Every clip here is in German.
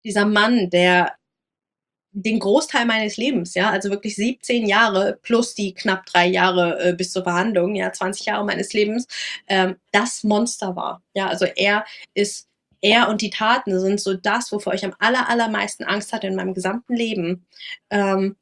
dieser Mann, der den Großteil meines Lebens, ja, also wirklich 17 Jahre plus die knapp 3 Jahre bis zur Verhandlung, ja, 20 Jahre meines Lebens, das Monster war. Ja, also er und die Taten sind so das, wovor ich am allermeisten Angst hatte in meinem gesamten Leben. Ähm,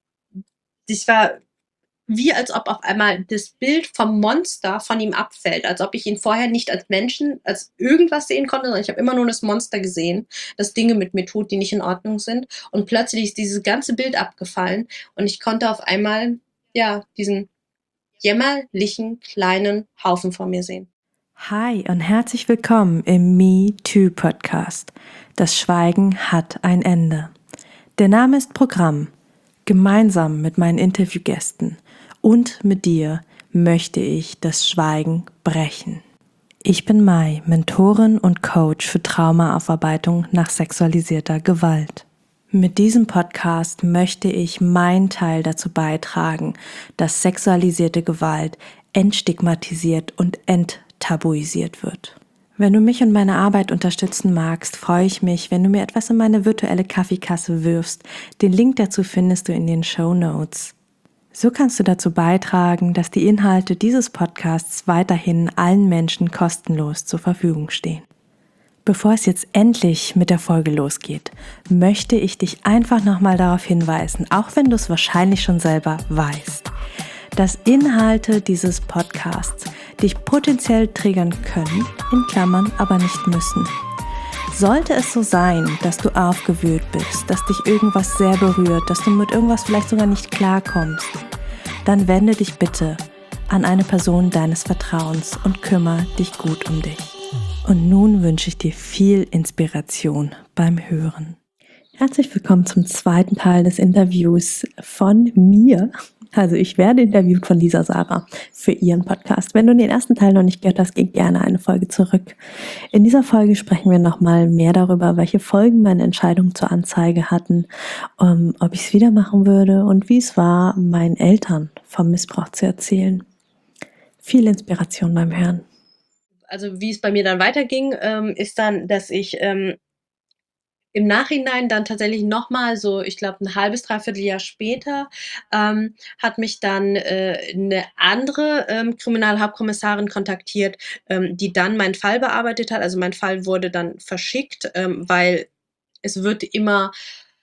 das war wie als ob auf einmal das Bild vom Monster von ihm abfällt, als ob ich ihn vorher nicht als Menschen, als irgendwas sehen konnte, sondern ich habe immer nur das Monster gesehen, das Dinge mit mir tut, die nicht in Ordnung sind. Und plötzlich ist dieses ganze Bild abgefallen und ich konnte auf einmal, ja, diesen jämmerlichen kleinen Haufen vor mir sehen. Hi und herzlich willkommen im Me Too Podcast. Das Schweigen hat ein Ende. Der Name ist Programm. Gemeinsam mit meinen Interviewgästen und mit dir möchte ich das Schweigen brechen. Ich bin Mai, Mentorin und Coach für Traumaaufarbeitung nach sexualisierter Gewalt. Mit diesem Podcast möchte ich meinen Teil dazu beitragen, dass sexualisierte Gewalt entstigmatisiert und enttabuisiert wird. Wenn du mich und meine Arbeit unterstützen magst, freue ich mich, wenn du mir etwas in meine virtuelle Kaffeekasse wirfst. Den Link dazu findest du in den Shownotes. So kannst du dazu beitragen, dass die Inhalte dieses Podcasts weiterhin allen Menschen kostenlos zur Verfügung stehen. Bevor es jetzt endlich mit der Folge losgeht, möchte ich dich einfach nochmal darauf hinweisen, auch wenn du es wahrscheinlich schon selber weißt, dass Inhalte dieses Podcasts dich potenziell triggern können, in Klammern aber nicht müssen. Sollte es so sein, dass du aufgewühlt bist, dass dich irgendwas sehr berührt, dass du mit irgendwas vielleicht sogar nicht klarkommst, dann wende dich bitte an eine Person deines Vertrauens und kümmere dich gut um dich. Und nun wünsche ich dir viel Inspiration beim Hören. Herzlich willkommen zum zweiten Teil des Interviews von mir. Also ich werde interviewt von Lisa Sarah für ihren Podcast. Wenn du den ersten Teil noch nicht gehört hast, geh gerne eine Folge zurück. In dieser Folge sprechen wir nochmal mehr darüber, welche Folgen meine Entscheidung zur Anzeige hatten, ob ich es wieder machen würde und wie es war, meinen Eltern vom Missbrauch zu erzählen. Viel Inspiration beim Hören. Also wie es bei mir dann weiterging, ist dann, dass ich im Nachhinein dann tatsächlich nochmal so, ich glaube, ein halbes, dreiviertel Jahr später, hat mich dann eine andere Kriminalhauptkommissarin kontaktiert, die dann meinen Fall bearbeitet hat. Also mein Fall wurde dann verschickt, weil es wird immer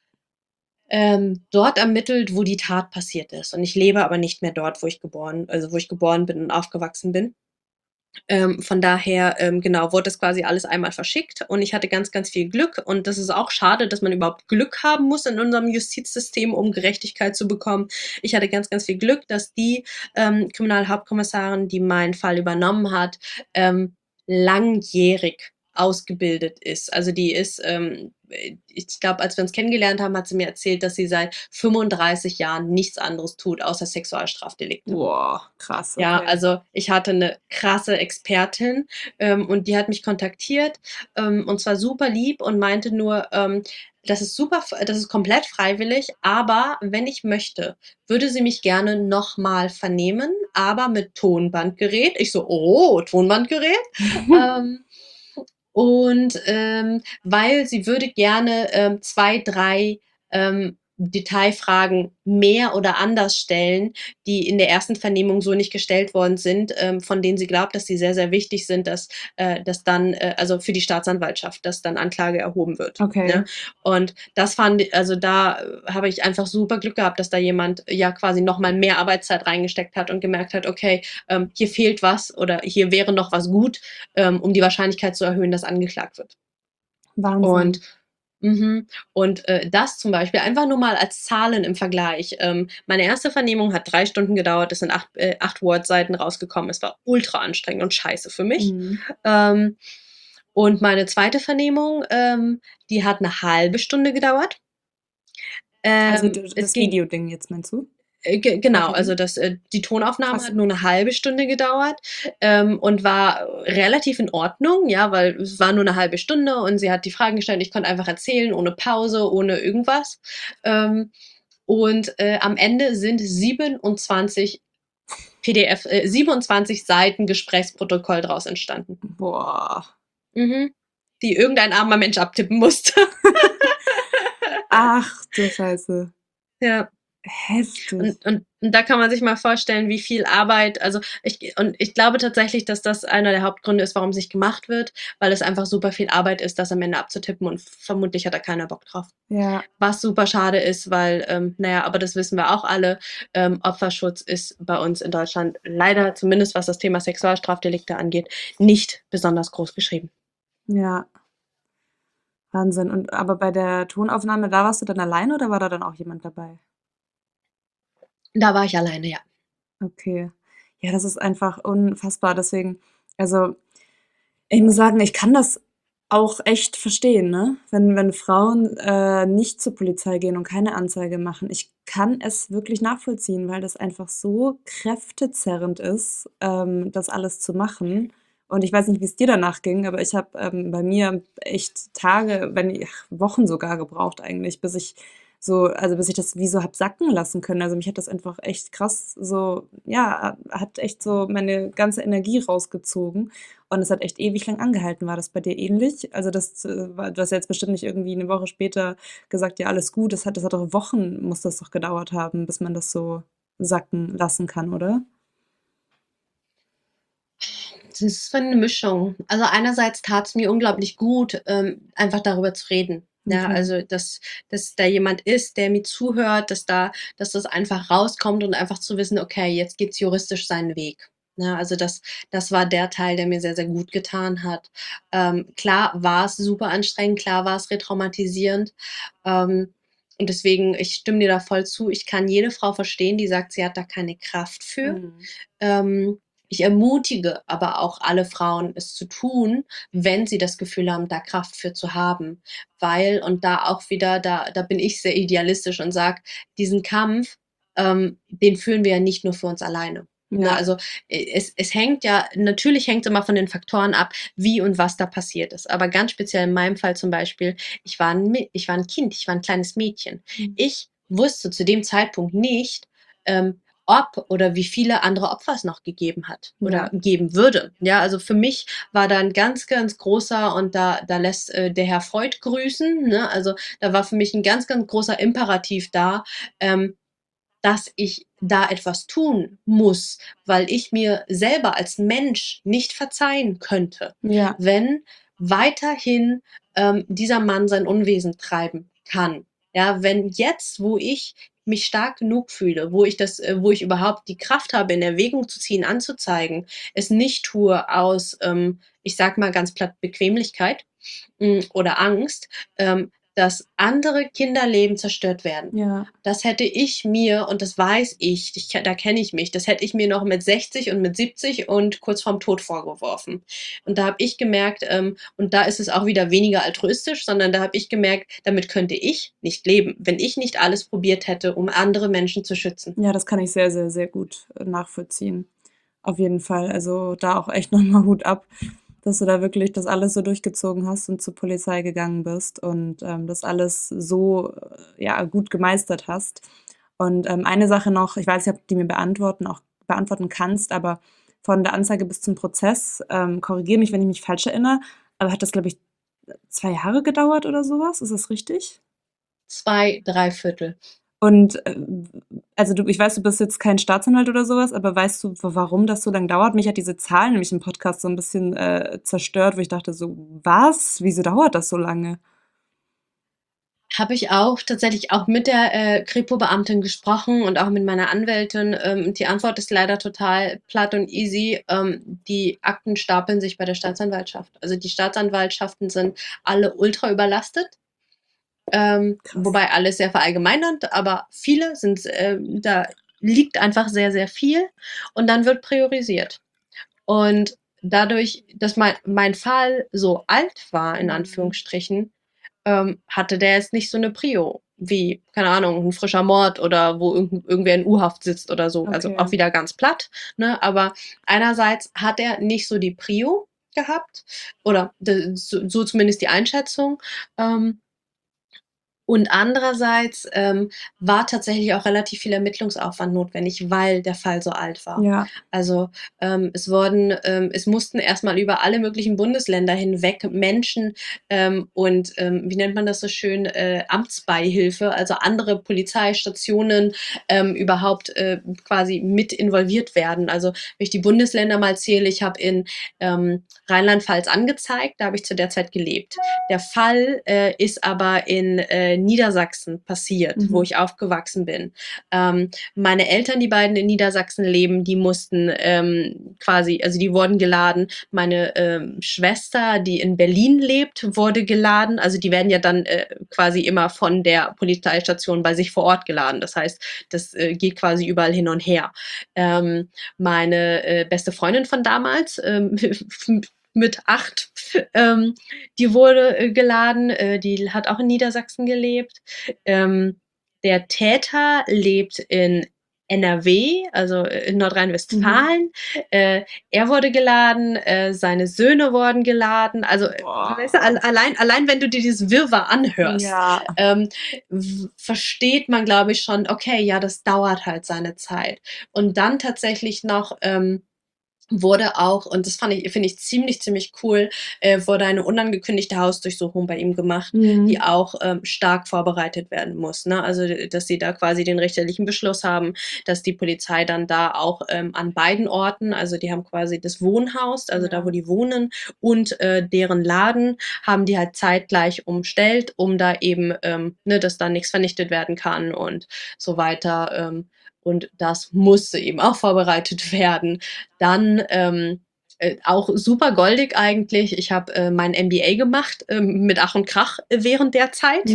dort ermittelt, wo die Tat passiert ist. Und ich lebe aber nicht mehr dort, wo ich geboren bin und aufgewachsen bin. Von daher, genau, wurde das quasi alles einmal verschickt und ich hatte ganz viel Glück und das ist auch schade, dass man überhaupt Glück haben muss in unserem Justizsystem, um Gerechtigkeit zu bekommen. Ich hatte ganz viel Glück, dass die Kriminalhauptkommissarin, die meinen Fall übernommen hat, langjährig ausgebildet ist. Also die ist, ich glaube, als wir uns kennengelernt haben, hat sie mir erzählt, dass sie seit 35 Jahren nichts anderes tut, außer Sexualstrafdelikte. Boah, krass. Okay. Ja, also ich hatte eine krasse Expertin und die hat mich kontaktiert und zwar super lieb und meinte nur, das ist komplett freiwillig, aber wenn ich möchte, würde sie mich gerne nochmal vernehmen, aber mit Tonbandgerät. Ich so, oh, Tonbandgerät? Weil sie würde gerne 2, 3 Detailfragen mehr oder anders stellen, die in der ersten Vernehmung so nicht gestellt worden sind, von denen sie glaubt, dass sie sehr wichtig sind, dass dann, also für die Staatsanwaltschaft, dass dann Anklage erhoben wird. Okay. Ne? Und also da habe ich einfach super Glück gehabt, dass da jemand ja quasi nochmal mehr Arbeitszeit reingesteckt hat und gemerkt hat, okay, hier fehlt was oder hier wäre noch was gut, um die Wahrscheinlichkeit zu erhöhen, dass angeklagt wird. Wahnsinn. Und das zum Beispiel einfach nur mal als Zahlen im Vergleich. Meine erste Vernehmung hat 3 Stunden gedauert, es sind 8 Word-Seiten rausgekommen. Es war ultra anstrengend und scheiße für mich. Und meine zweite Vernehmung, die hat eine halbe Stunde gedauert. Also das Videoding jetzt, meinst du? Genau, Okay. also die Tonaufnahme Krass. hat nur eine halbe Stunde gedauert und war relativ in Ordnung, ja, weil es war nur eine halbe Stunde und sie hat die Fragen gestellt. Ich konnte einfach erzählen, ohne Pause, ohne irgendwas. Und am Ende sind 27 27 Seiten Gesprächsprotokoll draus entstanden. Boah. Die irgendein armer Mensch abtippen musste. Ach du Scheiße. Ja. Heftig. Und da kann man sich mal vorstellen, wie viel Arbeit, also ich glaube tatsächlich, dass das einer der Hauptgründe ist, warum es nicht gemacht wird, weil es einfach super viel Arbeit ist, das am Ende abzutippen und vermutlich hat da keiner Bock drauf. Ja. Was super schade ist, weil, naja, aber das wissen wir auch alle, Opferschutz ist bei uns in Deutschland leider, zumindest was das Thema Sexualstrafdelikte angeht, nicht besonders groß geschrieben. Ja. Wahnsinn. Und aber bei der Tonaufnahme, da warst du dann alleine oder war da dann auch jemand dabei? Da war ich alleine, ja. Okay. Ja, das ist einfach unfassbar. Deswegen, also ich muss sagen, ich kann das auch echt verstehen, ne? Wenn Frauen nicht zur Polizei gehen und keine Anzeige machen. Ich kann es wirklich nachvollziehen, weil das einfach so kräftezerrend ist, das alles zu machen. Und ich weiß nicht, wie es dir danach ging, aber ich habe bei mir echt Tage, wenn nicht, Wochen sogar gebraucht eigentlich, bis ich so, also bis ich das wie so hab sacken lassen können. Also mich hat das einfach echt krass so, ja, hat echt so meine ganze Energie rausgezogen. Und es hat echt ewig lang angehalten. War das bei dir ähnlich? Also du hast jetzt bestimmt nicht irgendwie eine Woche später gesagt, ja, alles gut. Das hat doch Wochen, muss das doch gedauert haben, bis man das so sacken lassen kann, oder? Das ist eine Mischung. Also einerseits tat es mir unglaublich gut, einfach darüber zu reden. Ja, Okay. also dass da jemand ist, der mir zuhört, dass das einfach rauskommt und einfach zu wissen, okay, jetzt geht's juristisch seinen Weg. Ja, also das war der Teil, der mir sehr, sehr gut getan hat. Klar war es super anstrengend, klar war es retraumatisierend. Und deswegen, ich stimme dir da voll zu. Ich kann jede Frau verstehen, die sagt, sie hat da keine Kraft für. Mhm. Ähm, Ich ermutige aber auch alle Frauen, es zu tun, wenn sie das Gefühl haben, da Kraft für zu haben. Weil, und da auch wieder, da bin ich sehr idealistisch und sage, diesen Kampf, den führen wir ja nicht nur für uns alleine. Ne, Ja, also es hängt ja, natürlich hängt es immer von den Faktoren ab, wie und was da passiert ist. Aber ganz speziell in meinem Fall zum Beispiel, ich war ein Kind, ich war ein kleines Mädchen. mhm. Ich wusste zu dem Zeitpunkt nicht, ob oder wie viele andere Opfer es noch gegeben hat oder Ja, geben würde. Ja, also für mich war da ein ganz, ganz großer und da lässt der Herr Freud grüßen. Ne? Also da war für mich ein ganz, ganz großer Imperativ da, dass ich da etwas tun muss, weil ich mir selber als Mensch nicht verzeihen könnte, ja, wenn weiterhin dieser Mann sein Unwesen treiben kann. Ja, wenn jetzt, wo ich mich stark genug fühle, wo ich überhaupt die Kraft habe, in Erwägung zu ziehen, anzuzeigen, es nicht tue aus, ich sag mal ganz platt, Bequemlichkeit oder Angst, dass andere Kinderleben zerstört werden. ja. Das hätte ich mir, und das weiß da kenne ich mich, das hätte ich mir noch mit 60 und mit 70 und kurz vorm Tod vorgeworfen. Und da habe ich gemerkt, und da ist es auch wieder weniger altruistisch, sondern da habe ich gemerkt, damit könnte ich nicht leben, wenn ich nicht alles probiert hätte, um andere Menschen zu schützen. Ja, das kann ich sehr, sehr, sehr gut nachvollziehen. Auf jeden Fall. Also da auch echt nochmal Hut ab, dass du da wirklich das alles so durchgezogen hast und zur Polizei gegangen bist und das alles so ja, gut gemeistert hast. Und eine Sache noch, ich weiß nicht, ob du die mir beantworten kannst, aber von der Anzeige bis zum Prozess, korrigiere mich, wenn ich mich falsch erinnere, aber hat das, glaube ich, 2 Jahre gedauert oder sowas? Ist das richtig? Zwei, drei Viertel. Und, also ich weiß, du bist jetzt kein Staatsanwalt oder sowas, aber weißt du, warum das so lang dauert? Mich hat diese Zahl nämlich im Podcast so ein bisschen zerstört, wo ich dachte so, was? Wieso dauert das so lange? Habe ich auch tatsächlich auch mit der Kripo-Beamtin gesprochen und auch mit meiner Anwältin. Die Antwort ist leider total platt und easy. Die Akten stapeln sich bei der Staatsanwaltschaft. Also die Staatsanwaltschaften sind alle ultra überlastet. Krass. Wobei alles sehr verallgemeinernd, aber viele sind, da liegt einfach sehr, sehr viel und dann wird priorisiert. Und dadurch, dass mein Fall so alt war, in Mhm. Anführungsstrichen, hatte der jetzt nicht so eine Prio wie, keine Ahnung, ein frischer Mord oder wo irgendwer in U-Haft sitzt oder so. Also Okay. auch wieder ganz platt. Ne? Aber einerseits hat er nicht so die Prio gehabt oder so zumindest die Einschätzung. Ähm, Und andererseits war tatsächlich auch relativ viel Ermittlungsaufwand notwendig, weil der Fall so alt war. Ja. Also es mussten erstmal über alle möglichen Bundesländer hinweg Menschen wie nennt man das so schön, Amtsbeihilfe, also andere Polizeistationen überhaupt quasi mit involviert werden. Also wenn ich die Bundesländer mal zähle, ich habe in Rheinland-Pfalz angezeigt, da habe ich zu der Zeit gelebt. Der Fall ist aber in Niedersachsen passiert, wo ich aufgewachsen bin. Meine Eltern, die beiden in Niedersachsen leben, die mussten also die wurden geladen. Meine Schwester, die in Berlin lebt, wurde geladen. Also die werden ja dann quasi immer von der Polizeistation bei sich vor Ort geladen. Das heißt, das geht quasi überall hin und her. Meine beste Freundin von damals, mit 8, die wurde geladen, die hat auch in Niedersachsen gelebt. Der Täter lebt in NRW, also in Nordrhein-Westfalen. Er wurde geladen, seine Söhne wurden geladen. Also weißt du, allein wenn du dir dieses Wirrwarr anhörst, Ja. versteht man, glaube ich, schon, okay, ja, das dauert halt seine Zeit. Und dann tatsächlich noch wurde auch, und das finde ich ziemlich cool, wurde eine unangekündigte Hausdurchsuchung bei ihm gemacht, die auch stark vorbereitet werden muss. Ne? Also, dass sie da quasi den richterlichen Beschluss haben, dass die Polizei dann da auch an beiden Orten, also die haben quasi das Wohnhaus, also da, wo die wohnen, und deren Laden haben die halt zeitgleich umstellt, um da eben, dass da nichts vernichtet werden kann und so weiter. Und das musste eben auch vorbereitet werden. Dann auch super goldig eigentlich. Ich habe mein MBA gemacht mit Ach und Krach während der Zeit.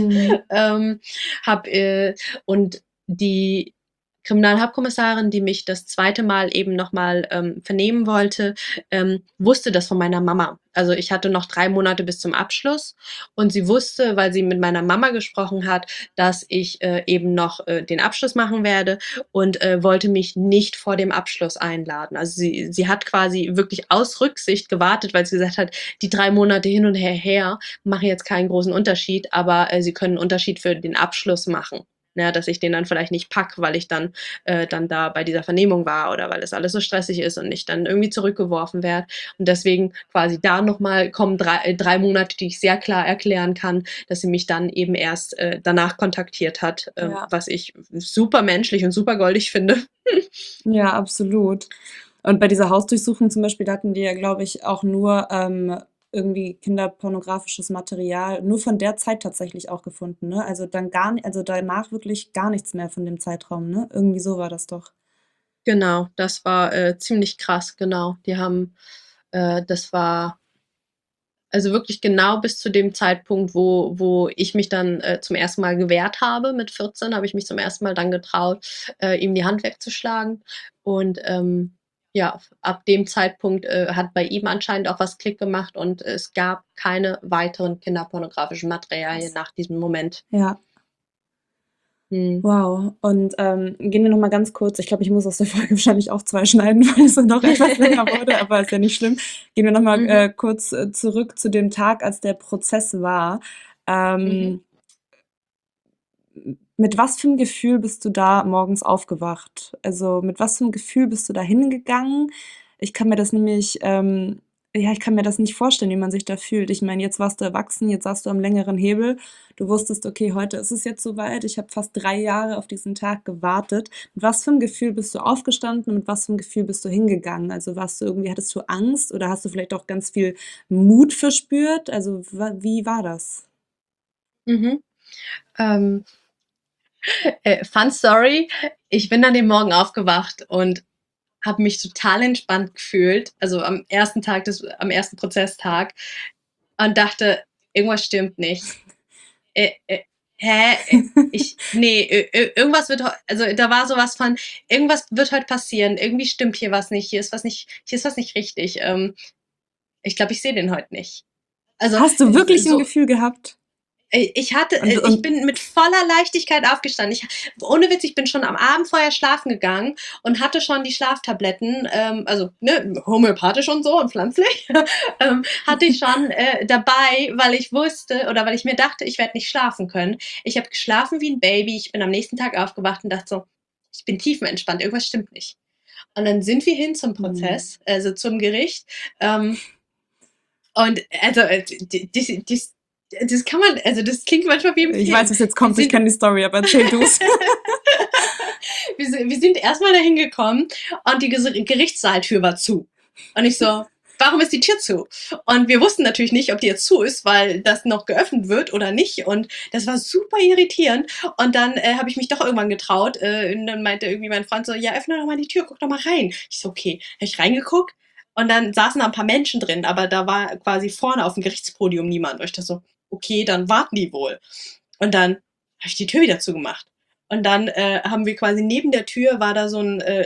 Und die Kriminalhauptkommissarin, die mich das zweite Mal eben nochmal vernehmen wollte, wusste das von meiner Mama. Also ich hatte noch 3 Monate bis zum Abschluss und sie wusste, weil sie mit meiner Mama gesprochen hat, dass ich eben noch den Abschluss machen werde und wollte mich nicht vor dem Abschluss einladen. Also sie hat quasi wirklich aus Rücksicht gewartet, weil sie gesagt hat, die 3 Monate hin und her machen jetzt keinen großen Unterschied, aber sie können einen Unterschied für den Abschluss machen. Ja, dass ich den dann vielleicht nicht pack, weil ich dann da bei dieser Vernehmung war oder weil es alles so stressig ist und ich dann irgendwie zurückgeworfen werde. Und deswegen quasi da nochmal kommen 3 Monate, die ich sehr klar erklären kann, dass sie mich dann eben erst danach kontaktiert hat, was ich super menschlich und super goldig finde. Ja, absolut. Und bei dieser Hausdurchsuchung zum Beispiel, da hatten die ja, glaube ich, auch nur irgendwie kinderpornografisches Material, nur von der Zeit tatsächlich auch gefunden, ne? Also dann also danach wirklich gar nichts mehr von dem Zeitraum, ne? Irgendwie so war das doch. Genau, das war ziemlich krass, genau. Die haben, das war also wirklich genau bis zu dem Zeitpunkt, wo ich mich dann zum ersten Mal gewehrt habe. Mit 14 habe ich mich zum ersten Mal dann getraut, ihm die Hand wegzuschlagen. Und ja, ab dem Zeitpunkt hat bei ihm anscheinend auch was Klick gemacht und es gab keine weiteren kinderpornografischen Materialien nach diesem Moment. Ja. Wow. Und gehen wir noch mal ganz kurz, ich glaube, ich muss aus der Folge wahrscheinlich auch 2 schneiden, weil es dann noch etwas länger wurde, aber ist ja nicht schlimm. Gehen wir noch mal kurz zurück zu dem Tag, als der Prozess war. Mit was für 'm Gefühl bist du da morgens aufgewacht? Also, mit was für 'm Gefühl bist du da hingegangen? Ich kann mir das nämlich ich kann mir das nicht vorstellen, wie man sich da fühlt. Ich meine, jetzt warst du erwachsen, jetzt saßt du am längeren Hebel. Du wusstest: „Okay, heute ist es jetzt so weit. Ich habe fast 3 Jahre auf diesen Tag gewartet.“ Mit was für 'm Gefühl bist du aufgestanden und mit was für 'm Gefühl bist du hingegangen? Also, hattest du Angst oder hast du vielleicht auch ganz viel Mut verspürt? Also, wie war das? Ähm, Fun Story, ich bin an dem Morgen aufgewacht und habe mich total entspannt gefühlt, also am ersten Prozesstag und dachte, irgendwas stimmt nicht. Irgendwas wird also da war sowas von, irgendwas wird heute passieren, irgendwie stimmt hier was nicht, hier ist was nicht richtig. Ich glaube, ich sehe den heute nicht. Also Hast du wirklich 'n so, Gefühl gehabt? Ich bin mit voller Leichtigkeit aufgestanden. Ohne Witz, ich bin schon am Abend vorher schlafen gegangen und hatte schon die Schlaftabletten, also ne, homöopathisch und so und pflanzlich, hatte ich schon dabei, weil ich wusste oder weil ich mir dachte, ich werde nicht schlafen können. Ich habe geschlafen wie ein Baby. Ich bin am nächsten Tag aufgewacht und dachte so, ich bin tiefenentspannt, irgendwas stimmt nicht. Und dann sind wir hin zum Prozess, also zum Gericht. Und also das kann man, also das klingt manchmal wie im Film. Ich weiß, was jetzt kommt, ich kenne die Story, aber erzähl du's. Wir sind erstmal dahin gekommen und die Gerichtssaaltür war zu. Und ich so, warum ist die Tür zu? Und wir wussten natürlich nicht, ob die jetzt zu ist, weil das noch geöffnet wird oder nicht. Und das war super irritierend. Und dann habe ich mich doch irgendwann getraut. Und dann meinte irgendwie mein Freund so, ja, öffne doch mal die Tür, guck doch mal rein. Ich so, okay. Habe ich reingeguckt und dann saßen da ein paar Menschen drin, aber da war quasi vorne auf dem Gerichtspodium niemand. Und ich dachte so, okay, dann warten die wohl. Und dann habe ich die Tür wieder zugemacht. Und dann haben wir quasi neben der Tür war da so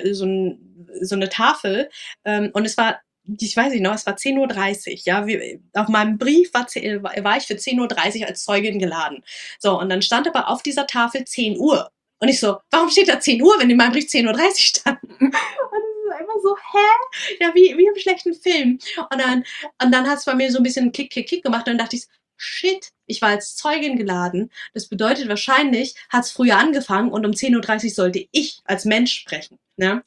eine Tafel und es war, ich weiß nicht noch, es war 10:30 Uhr, ja, auf meinem Brief war ich für 10:30 Uhr als Zeugin geladen. So, und dann stand aber auf dieser Tafel 10 Uhr. Und ich so, warum steht da 10 Uhr, wenn in meinem Brief 10:30 Uhr stand? Und es ist einfach so, hä? Ja, wie im schlechten Film. Und dann hat es bei mir so ein bisschen Kick, Kick, Kick gemacht und dann dachte ich, shit, ich war als Zeugin geladen. Das bedeutet, wahrscheinlich hat es früher angefangen und um 10:30 Uhr sollte ich als Mensch sprechen. Ne?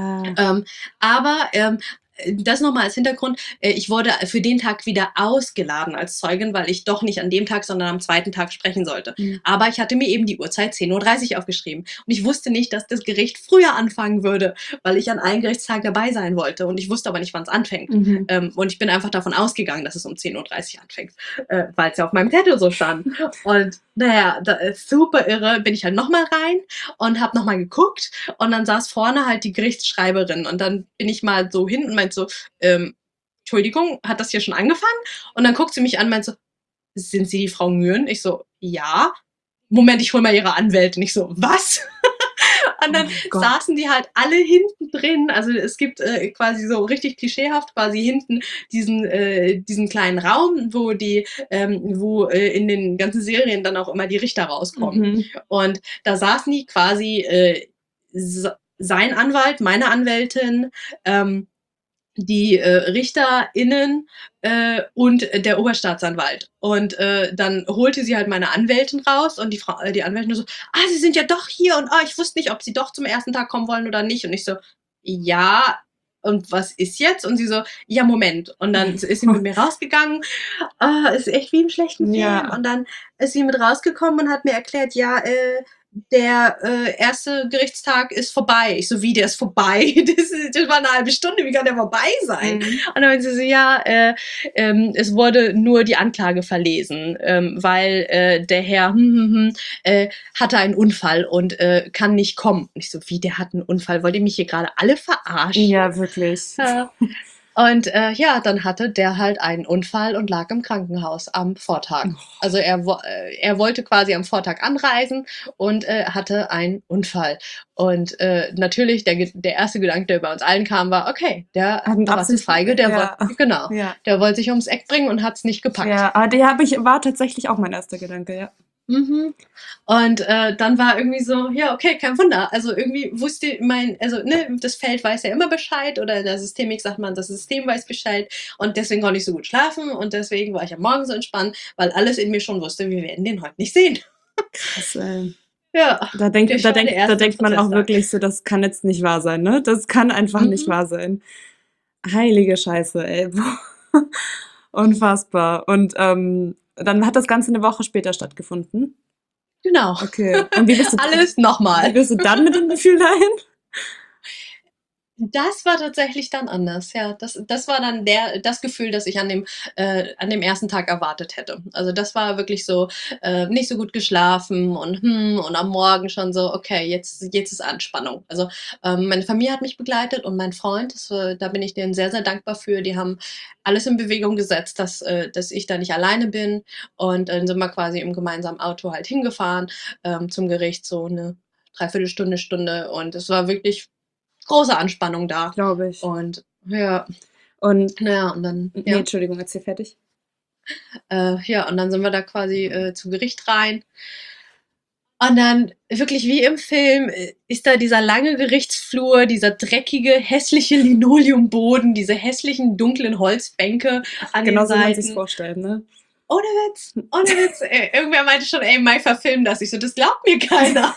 Aber das nochmal als Hintergrund, ich wurde für den Tag wieder ausgeladen als Zeugin, weil ich doch nicht an dem Tag, sondern am zweiten Tag sprechen sollte. Aber ich hatte mir eben die Uhrzeit 10:30 Uhr aufgeschrieben. Und ich wusste nicht, dass das Gericht früher anfangen würde, weil ich an allen Gerichtstagen dabei sein wollte. Und ich wusste aber nicht, wann es anfängt. Und ich bin einfach davon ausgegangen, dass es um 10:30 Uhr anfängt, weil es ja auf meinem Zettel so stand. Und naja, da ist super irre, bin ich halt nochmal rein und habe nochmal geguckt und dann saß vorne halt die Gerichtsschreiberin und dann bin ich mal so hin und meinte so, Entschuldigung, hat das hier schon angefangen? Und dann guckt sie mich an und meint so, sind Sie die Frau Nguyen? Ich so, ja. Moment, ich hol mal Ihre Anwältin. Ich so, was? Und dann saßen die halt alle hinten drin. Also es gibt quasi so richtig klischeehaft quasi hinten diesen kleinen Raum, wo in den ganzen Serien dann auch immer die Richter rauskommen. Und da saßen die quasi sein Anwalt, meine Anwältin, die RichterInnen und der Oberstaatsanwalt. Und dann holte sie halt meine Anwältin raus und die Anwältin so, Sie sind ja doch hier und ich wusste nicht, ob sie doch zum ersten Tag kommen wollen oder nicht. Und ich so, ja, und was ist jetzt? Und sie so, ja, Moment. Und dann ist sie mit mir rausgegangen. Ist echt wie im schlechten Film. Ja. Und dann ist sie mit rausgekommen und hat mir erklärt, ja, der erste Gerichtstag ist vorbei. Ich so, wie, der ist vorbei? Das war eine halbe Stunde, wie kann der vorbei sein? Und dann meinte sie so, ja, es wurde nur die Anklage verlesen, weil der Herr hatte einen Unfall und kann nicht kommen. Und ich so, wie, der hat einen Unfall? Wollt ihr mich hier gerade alle verarschen? Ja, wirklich. Und dann hatte der halt einen Unfall und lag im Krankenhaus am Vortag. Also er wollte quasi am Vortag anreisen und hatte einen Unfall. Und natürlich, der erste Gedanke, der bei uns allen kam, war, okay, der Feige, der wollte sich ums Eck bringen und hat es nicht gepackt. Ja, war tatsächlich auch mein erster Gedanke, ja. Und dann war irgendwie so, ja, okay, kein Wunder. Also irgendwie wusste das Feld weiß ja immer Bescheid oder in der Systemik sagt man, das System weiß Bescheid und deswegen konnte ich so gut schlafen und deswegen war ich am Morgen so entspannt, weil alles in mir schon wusste, wir werden den heute nicht sehen. Krass, ey. Ja. Da denkt man auch wirklich so, das kann jetzt nicht wahr sein, ne? Das kann einfach nicht wahr sein. Heilige Scheiße, ey. Unfassbar. Und dann hat das Ganze eine Woche später stattgefunden. Genau. Okay. Und wie bist du alles nochmal? Wie bist du dann mit dem Gefühl dahin? Das war tatsächlich dann anders, ja. Das war dann das Gefühl, das ich an dem ersten Tag erwartet hätte. Also das war wirklich so, nicht so gut geschlafen und am Morgen schon so, okay, jetzt ist Anspannung. Also meine Familie hat mich begleitet und mein Freund, da bin ich denen sehr, sehr dankbar für. Die haben alles in Bewegung gesetzt, dass ich da nicht alleine bin. Und dann sind wir quasi im gemeinsamen Auto halt hingefahren zum Gericht, so eine Dreiviertelstunde. Und es war wirklich große Anspannung da. Glaube ich. Und ja. Und naja, und dann. Ja. Nee, Entschuldigung, erzähl fertig. Ja, und dann sind wir da quasi zu Gericht rein. Und dann wirklich wie im Film ist da dieser lange Gerichtsflur, dieser dreckige, hässliche Linoleumboden, diese hässlichen, dunklen Holzbänke an den Genau so, wie man sich's Seiten. vorstellt, ne? Ohne Witz, ohne Witz. Irgendwer meinte schon, ey, Mai, verfilm das. Ich so, das glaubt mir keiner.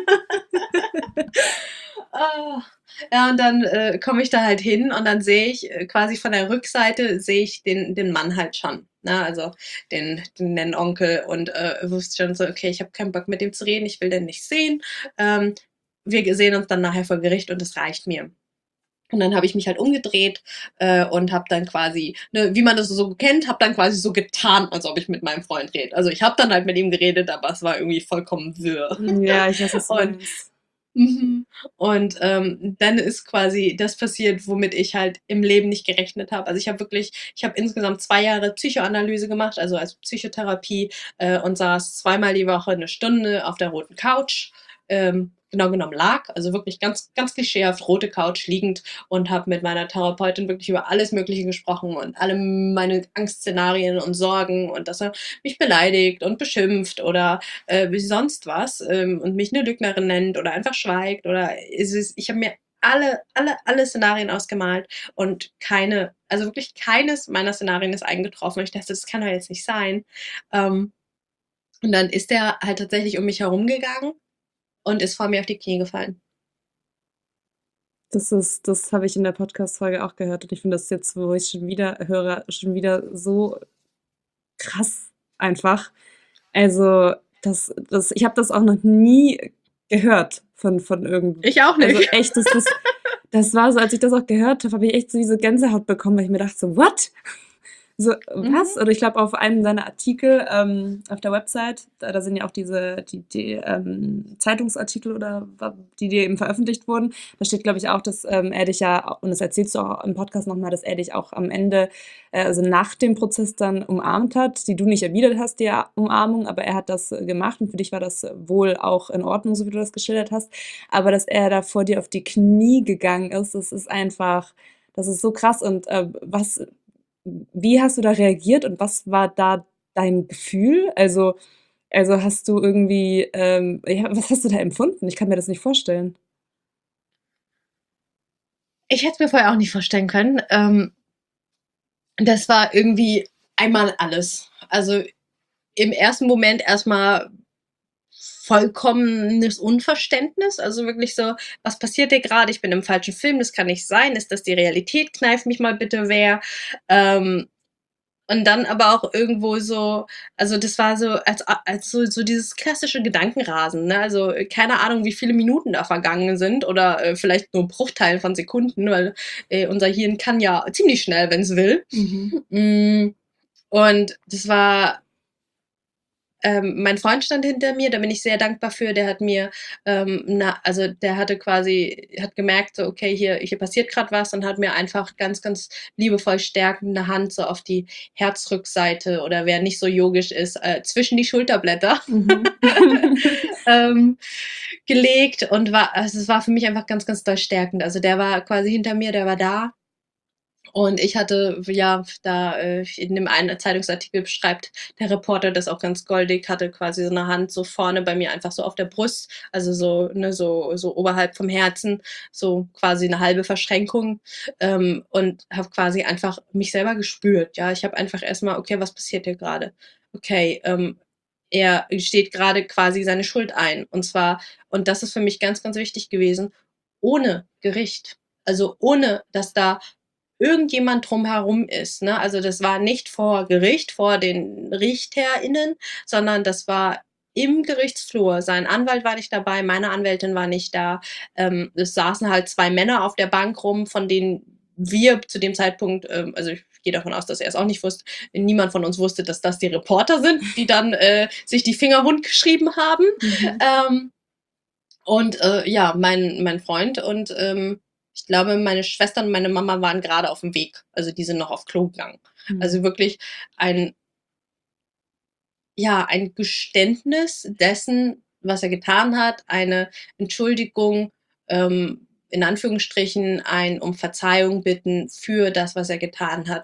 Ah. Ja, und dann komme ich da halt hin und dann sehe ich quasi von der Rückseite sehe ich den Mann halt schon. Ne? Also den Nennonkel und wusste schon so, okay, ich habe keinen Bock mit dem zu reden, ich will den nicht sehen. Wir sehen uns dann nachher vor Gericht und das reicht mir. Und dann habe ich mich halt umgedreht und habe dann quasi, ne, wie man das so kennt, habe dann quasi so getan, als ob ich mit meinem Freund rede. Also ich habe dann halt mit ihm geredet, aber es war irgendwie vollkommen wirr. Ja, ich weiß, was du Und meinst. mhm. Und dann ist quasi das passiert, womit ich halt im Leben nicht gerechnet habe. Also ich habe insgesamt 2 Jahre Psychoanalyse gemacht, also als Psychotherapie und saß zweimal die Woche eine Stunde auf der roten Couch. Genau genommen lag, also wirklich ganz, ganz klischeehaft rote Couch liegend und habe mit meiner Therapeutin wirklich über alles Mögliche gesprochen und alle meine Angstszenarien und Sorgen und dass er mich beleidigt und beschimpft oder wie sonst was und mich eine Lügnerin nennt oder einfach schweigt oder ich habe mir alle Szenarien ausgemalt und also wirklich keines meiner Szenarien ist eingetroffen. Und ich dachte, das kann doch jetzt nicht sein. Ähm, und dann ist er halt tatsächlich um mich herumgegangen und ist vor mir auf die Knie gefallen. Das habe ich in der Podcast-Folge auch gehört und ich finde das jetzt, wo ich schon wieder höre, schon wieder so krass einfach. Also, ich habe das auch noch nie gehört von irgend Ich auch also nicht. echt, das war so, als ich das auch gehört habe, habe ich echt so diese Gänsehaut bekommen, weil ich mir dachte so: „What?“ So, Mhm. was? Oder ich glaube, auf einem seiner Artikel auf der Website, da sind ja auch die Zeitungsartikel oder die eben veröffentlicht wurden. Da steht, glaube ich, auch, dass er dich ja, und das erzählst du auch im Podcast nochmal, dass er dich auch am Ende, also nach dem Prozess dann umarmt hat, die du nicht erwidert hast, die Umarmung, aber er hat das gemacht und für dich war das wohl auch in Ordnung, so wie du das geschildert hast. Aber dass er da vor dir auf die Knie gegangen ist, das ist so krass. Und wie hast du da reagiert und was war da dein Gefühl? Also hast du irgendwie, ja, was hast du da empfunden? Ich kann mir das nicht vorstellen. Ich hätte es mir vorher auch nicht vorstellen können. Das war irgendwie einmal alles. Also im ersten Moment erstmal vollkommenes Unverständnis. Also wirklich so, was passiert hier gerade? Ich bin im falschen Film, das kann nicht sein. Ist das die Realität? Kneif mich mal bitte wer. Und dann aber auch irgendwo so, also das war so, als so dieses klassische Gedankenrasen, ne? Also keine Ahnung, wie viele Minuten da vergangen sind oder vielleicht nur Bruchteile von Sekunden, weil unser Hirn kann ja ziemlich schnell, wenn es will. Mhm. Mm, und das war mein Freund stand hinter mir, da bin ich sehr dankbar für. Der hat mir, also der hatte quasi, hat gemerkt, so, okay, hier passiert gerade was und hat mir einfach ganz, ganz liebevoll stärkende Hand so auf die Herzrückseite oder wer nicht so yogisch ist, zwischen die Schulterblätter Mhm. ähm, gelegt und also es war für mich einfach ganz, ganz doll stärkend. Also der war quasi hinter mir, der war da und ich hatte, ja, da in dem einen Zeitungsartikel beschreibt der Reporter das auch ganz goldig, hatte quasi so eine Hand so vorne bei mir einfach so auf der Brust, also so, ne, so oberhalb vom Herzen, so quasi eine halbe Verschränkung und habe quasi einfach mich selber gespürt. Ja, ich habe einfach erstmal, okay, was passiert hier gerade? Okay, er steht gerade quasi seine Schuld ein. Und zwar, und das ist für mich ganz, ganz wichtig gewesen, ohne Gericht. Also ohne, dass da irgendjemand drumherum ist. Ne? Also das war nicht vor Gericht, vor den RichterInnen, sondern das war im Gerichtsflur. Sein Anwalt war nicht dabei, meine Anwältin war nicht da. Es saßen halt 2 Männer auf der Bank rum, von denen wir zu dem Zeitpunkt, also ich gehe davon aus, dass er es auch nicht wusste, niemand von uns wusste, dass das die Reporter sind, die dann sich die Finger wund geschrieben haben. Mhm. Ähm, und ja, mein Freund und ich glaube, meine Schwester und meine Mama waren gerade auf dem Weg. Also die sind noch auf Klo gegangen. Mhm. Also wirklich ein, ja, ein Geständnis dessen, was er getan hat, eine Entschuldigung, in Anführungsstrichen, ein um Verzeihung bitten für das, was er getan hat.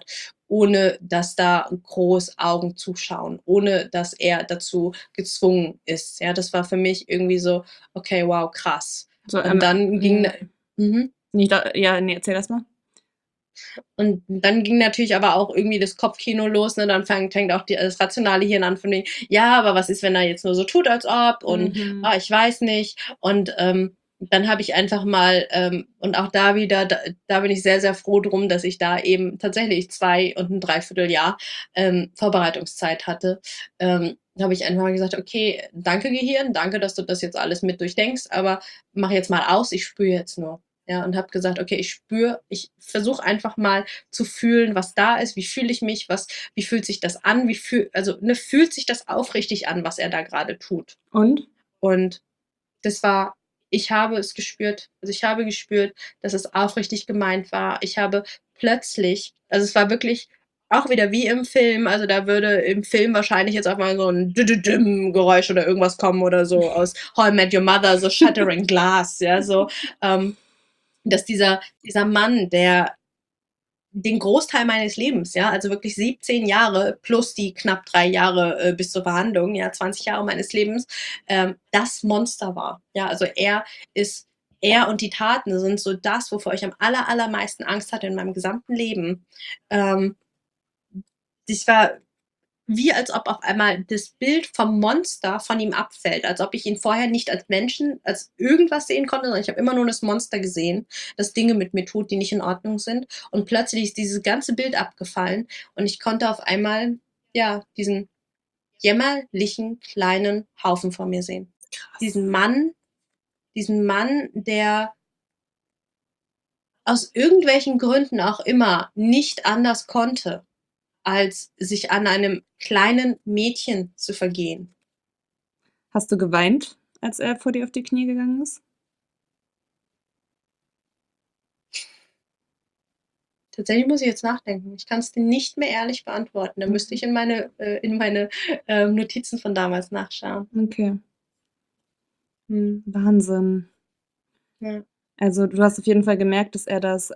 ohne dass da groß Augen zuschauen, ohne dass er dazu gezwungen ist. Ja, das war für mich irgendwie so, okay, wow, krass. So, Und dann ging, ja. mhm. Ja, nee, erzähl erst mal. Und dann ging natürlich aber auch irgendwie das Kopfkino los, ne? Dann fängt auch das rationale Hirn an von wegen, ja, aber was ist, wenn er jetzt nur so tut, als ob und ich weiß nicht. Und dann habe ich einfach mal, und auch da wieder, da bin ich sehr, sehr froh drum, dass ich da eben tatsächlich 2 und ein Dreivierteljahr Vorbereitungszeit hatte. Da habe ich einfach mal gesagt, okay, danke Gehirn, danke, dass du das jetzt alles mit durchdenkst, aber mach jetzt mal aus, ich spüre jetzt nur. Ja, und habe gesagt, okay, ich versuche einfach mal zu fühlen, was da ist, wie fühle ich mich, wie fühlt sich das an, fühlt sich das aufrichtig an, was er da gerade tut. Und? Und das war, ich habe es gespürt, also ich habe gespürt, dass es aufrichtig gemeint war. Ich habe plötzlich, also es war wirklich auch wieder wie im Film, also da würde im Film wahrscheinlich jetzt auch mal so ein Geräusch oder irgendwas kommen oder so aus How I Met Your Mother, so Shattering Glass, ja, so, dass dieser Mann, der den Großteil meines Lebens, ja, also wirklich 17 Jahre plus die knapp 3 Jahre bis zur Verhandlung, ja, 20 Jahre meines Lebens, das Monster war. Ja, also er und die Taten sind so das, wovor ich am allermeisten Angst hatte in meinem gesamten Leben. Ähm, das war wie als ob auf einmal das Bild vom Monster von ihm abfällt, als ob ich ihn vorher nicht als Menschen, als irgendwas sehen konnte, sondern ich habe immer nur das Monster gesehen, das Dinge mit mir tut, die nicht in Ordnung sind. Und plötzlich ist dieses ganze Bild abgefallen und ich konnte auf einmal, ja, diesen jämmerlichen kleinen Haufen vor mir sehen. Krass. Diesen Mann, der aus irgendwelchen Gründen auch immer nicht anders konnte, als sich an einem kleinen Mädchen zu vergehen. Hast du geweint, als er vor dir auf die Knie gegangen ist? Tatsächlich muss ich jetzt nachdenken. Ich kann es dir nicht mehr ehrlich beantworten. Da müsste ich in meine Notizen von damals nachschauen. Okay. Wahnsinn. Ja. Also du hast auf jeden Fall gemerkt, dass er das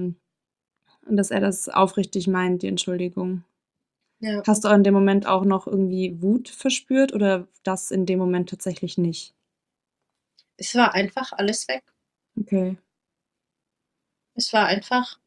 aufrichtig meint, die Entschuldigung. Ja. Hast du in dem Moment auch noch irgendwie Wut verspürt oder das in dem Moment tatsächlich nicht? Es war einfach alles weg. Okay. Es war einfach,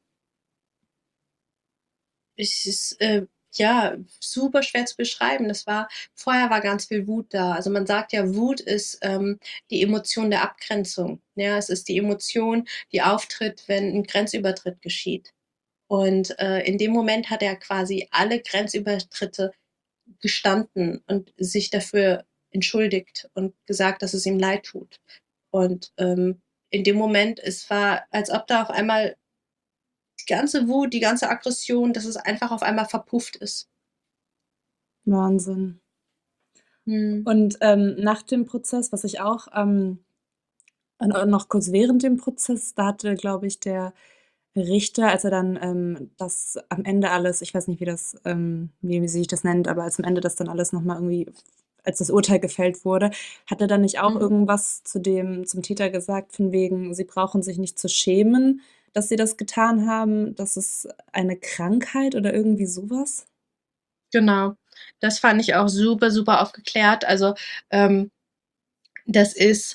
es ist ja super schwer zu beschreiben. Vorher war ganz viel Wut da. Also man sagt ja, Wut ist die Emotion der Abgrenzung. Ja, es ist die Emotion, die auftritt, wenn ein Grenzübertritt geschieht. Und in dem Moment hat er quasi alle Grenzübertritte gestanden und sich dafür entschuldigt und gesagt, dass es ihm leid tut. Und in dem Moment, es war, als ob da auf einmal die ganze Wut, die ganze Aggression, dass es einfach auf einmal verpufft ist. Wahnsinn. Hm. Und nach dem Prozess, was ich auch noch kurz während dem Prozess, da hatte, glaube ich, der Richter, als er dann das am Ende alles, ich weiß nicht, wie sich das nennt, aber als am Ende das dann alles nochmal irgendwie, als das Urteil gefällt wurde, hat er dann nicht auch irgendwas zum Täter gesagt, von wegen, sie brauchen sich nicht zu schämen, dass sie das getan haben, das ist eine Krankheit oder irgendwie sowas? Genau. Das fand ich auch super, super aufgeklärt. Also das ist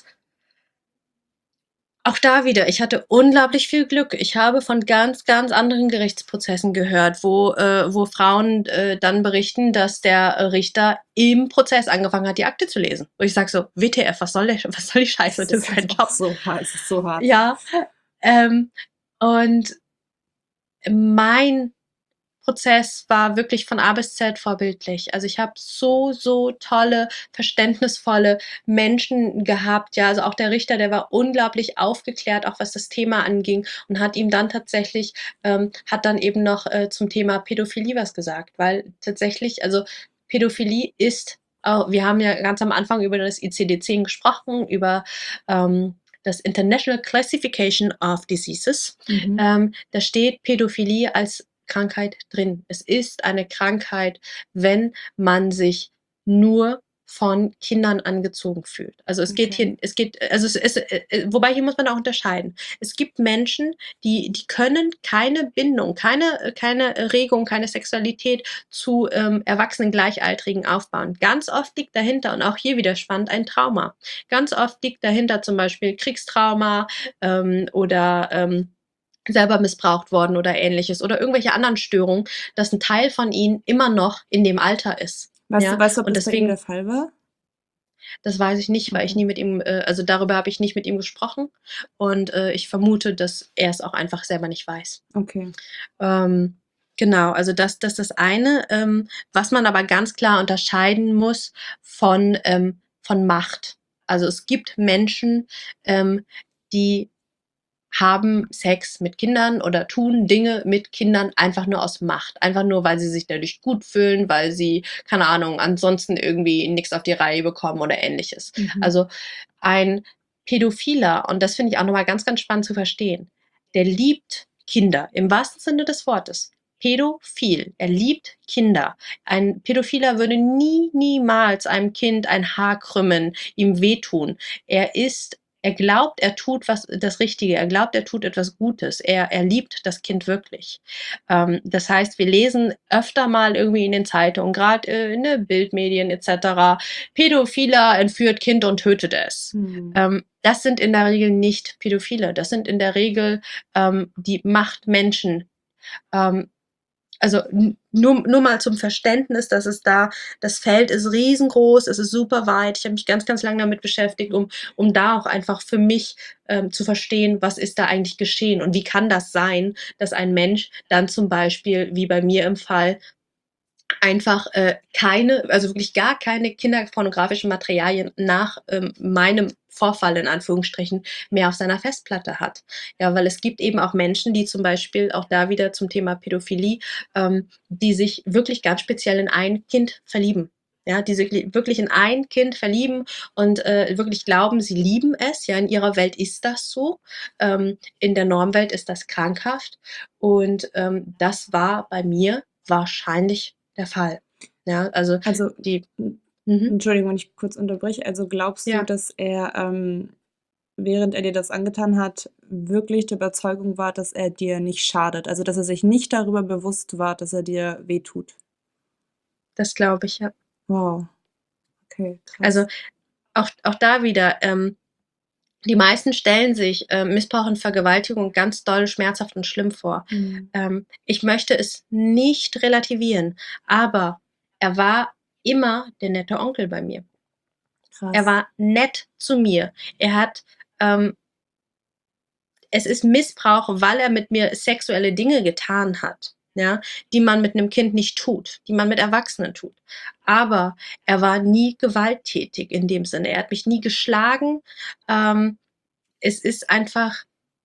auch da wieder, ich hatte unglaublich viel Glück. Ich habe von ganz, ganz anderen Gerichtsprozessen gehört, wo Frauen dann berichten, dass der Richter im Prozess angefangen hat, die Akte zu lesen. Und ich sage so, WTF, was soll die Scheiße? Das ist kein Job. So hart, es ist so hart. Ja, und mein Prozess war wirklich von A bis Z vorbildlich. Also ich habe so, so tolle, verständnisvolle Menschen gehabt. Ja, also auch der Richter, der war unglaublich aufgeklärt, auch was das Thema anging und hat ihm dann tatsächlich, hat dann eben noch zum Thema Pädophilie was gesagt, weil tatsächlich, also Pädophilie ist, wir haben ja ganz am Anfang über das ICD-10 gesprochen, über das International Classification of Diseases. Da steht Pädophilie als Krankheit drin. Es ist eine Krankheit, wenn man sich nur von Kindern angezogen fühlt. Also es geht Okay. wobei hier muss man auch unterscheiden. Es gibt Menschen, die können keine Bindung, keine Regung, keine Sexualität zu erwachsenen Gleichaltrigen aufbauen. Ganz oft liegt dahinter, und auch hier wieder spannend, ein Trauma. Ganz oft liegt dahinter zum Beispiel Kriegstrauma oder selber missbraucht worden oder ähnliches oder irgendwelche anderen Störungen, dass ein Teil von ihnen immer noch in dem Alter ist. Ja, Weißt du, ob und das bei ihm der deswegen, Fall war? das weiß ich nicht, weil ich Okay. nie mit ihm, also darüber habe ich nicht mit ihm gesprochen und ich vermute, dass er es auch einfach selber nicht weiß. Okay. Ähm, genau, also das ist das eine, was man aber ganz klar unterscheiden muss von Macht. Also es gibt Menschen, die haben Sex mit Kindern oder tun Dinge mit Kindern einfach nur aus Macht. Einfach nur, weil sie sich dadurch gut fühlen, weil sie, keine Ahnung, ansonsten irgendwie nichts auf die Reihe bekommen oder ähnliches. Mhm. Also ein Pädophiler, und das finde ich auch nochmal ganz, ganz spannend zu verstehen, der liebt Kinder im wahrsten Sinne des Wortes. Pädophil, er liebt Kinder. Ein Pädophiler würde niemals einem Kind ein Haar krümmen, ihm wehtun. Er glaubt, er tut das Richtige. Er glaubt, er tut etwas Gutes. Er liebt das Kind wirklich. Das heißt, wir lesen öfter mal irgendwie in den Zeitungen, gerade in den Bildmedien etc., Pädophiler entführt Kind und tötet es. Hm. Das sind in der Regel nicht Pädophile. Das sind in der Regel die Machtmenschen. Ähm, also nur mal zum Verständnis, dass das Feld ist riesengroß, es ist super weit. Ich habe mich ganz, ganz lange damit beschäftigt, um da auch einfach für mich zu verstehen, was ist da eigentlich geschehen und wie kann das sein, dass ein Mensch dann zum Beispiel, wie bei mir im Fall, einfach also wirklich gar keine kinderpornografischen Materialien nach meinem Vorfall in Anführungsstrichen mehr auf seiner Festplatte hat. Ja, weil es gibt eben auch Menschen, die zum Beispiel auch da wieder zum Thema Pädophilie, die sich wirklich ganz speziell in ein Kind verlieben. Ja, die sich wirklich in ein Kind verlieben und wirklich glauben, sie lieben es. Ja, in ihrer Welt ist das so. In der Normwelt ist das krankhaft. Und das war bei mir wahrscheinlich der Fall. Ja, also Also, die n mhm, Entschuldigung, wenn ich kurz unterbreche. Also, glaubst du, ja. dass er, während er dir das angetan hat, wirklich der Überzeugung war, dass er dir nicht schadet? Also, dass er sich nicht darüber bewusst war, dass er dir wehtut? Das glaube ich, ja. Wow, okay, Also krass. auch da wieder, die meisten stellen sich Missbrauch und Vergewaltigung ganz doll schmerzhaft und schlimm vor. Mhm. Ich möchte es nicht relativieren, aber er war immer der nette Onkel bei mir. Er Krass. war nett zu mir. Er hat ähm, Es ist Missbrauch, weil er mit mir sexuelle Dinge getan hat, ja, die man mit einem Kind nicht tut, die man mit Erwachsenen tut. Aber er war nie gewalttätig in dem Sinne. Er hat mich nie geschlagen. Es ist einfach,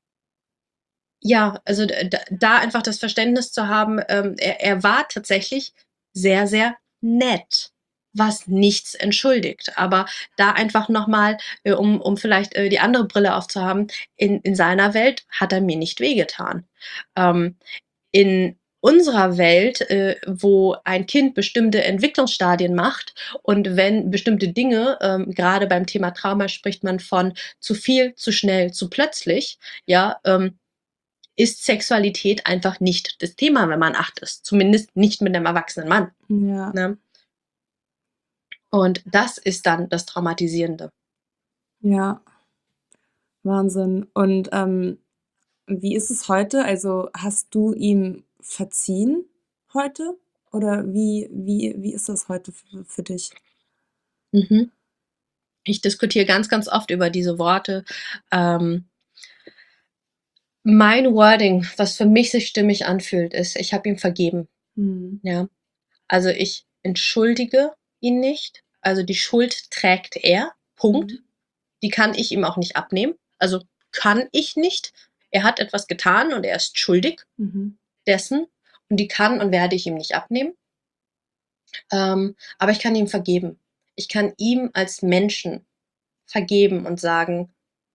ja, also da einfach das Verständnis zu haben, er war tatsächlich sehr, sehr nett, was nichts entschuldigt. Aber da einfach nochmal, um vielleicht die andere Brille aufzuhaben, in seiner Welt hat er mir nicht wehgetan. Ähm, in unserer Welt, wo ein Kind bestimmte Entwicklungsstadien macht und wenn bestimmte Dinge, gerade beim Thema Trauma spricht man von zu viel, zu schnell, zu plötzlich, ja, ist Sexualität einfach nicht das Thema, wenn man 8 ist. Zumindest nicht mit einem erwachsenen Mann. Ja, Ne? Und das ist dann das Traumatisierende. ja, Wahnsinn. Und, wie ist es heute? Also, hast du ihm verziehen heute? Oder wie ist das heute für dich? Mhm. Ich diskutiere ganz, ganz oft über diese Worte. Ähm, mein Wording, was für mich sich stimmig anfühlt, ist, ich habe ihm vergeben. Mhm. Ja. Also ich entschuldige ihn nicht. Also die Schuld trägt er. Mhm. Punkt. Die kann ich ihm auch nicht abnehmen. Also kann ich nicht. Er hat etwas getan und er ist schuldig Mhm. dessen. Und die kann und werde ich ihm nicht abnehmen. Aber ich kann ihm vergeben. Ich kann ihm als Menschen vergeben und sagen,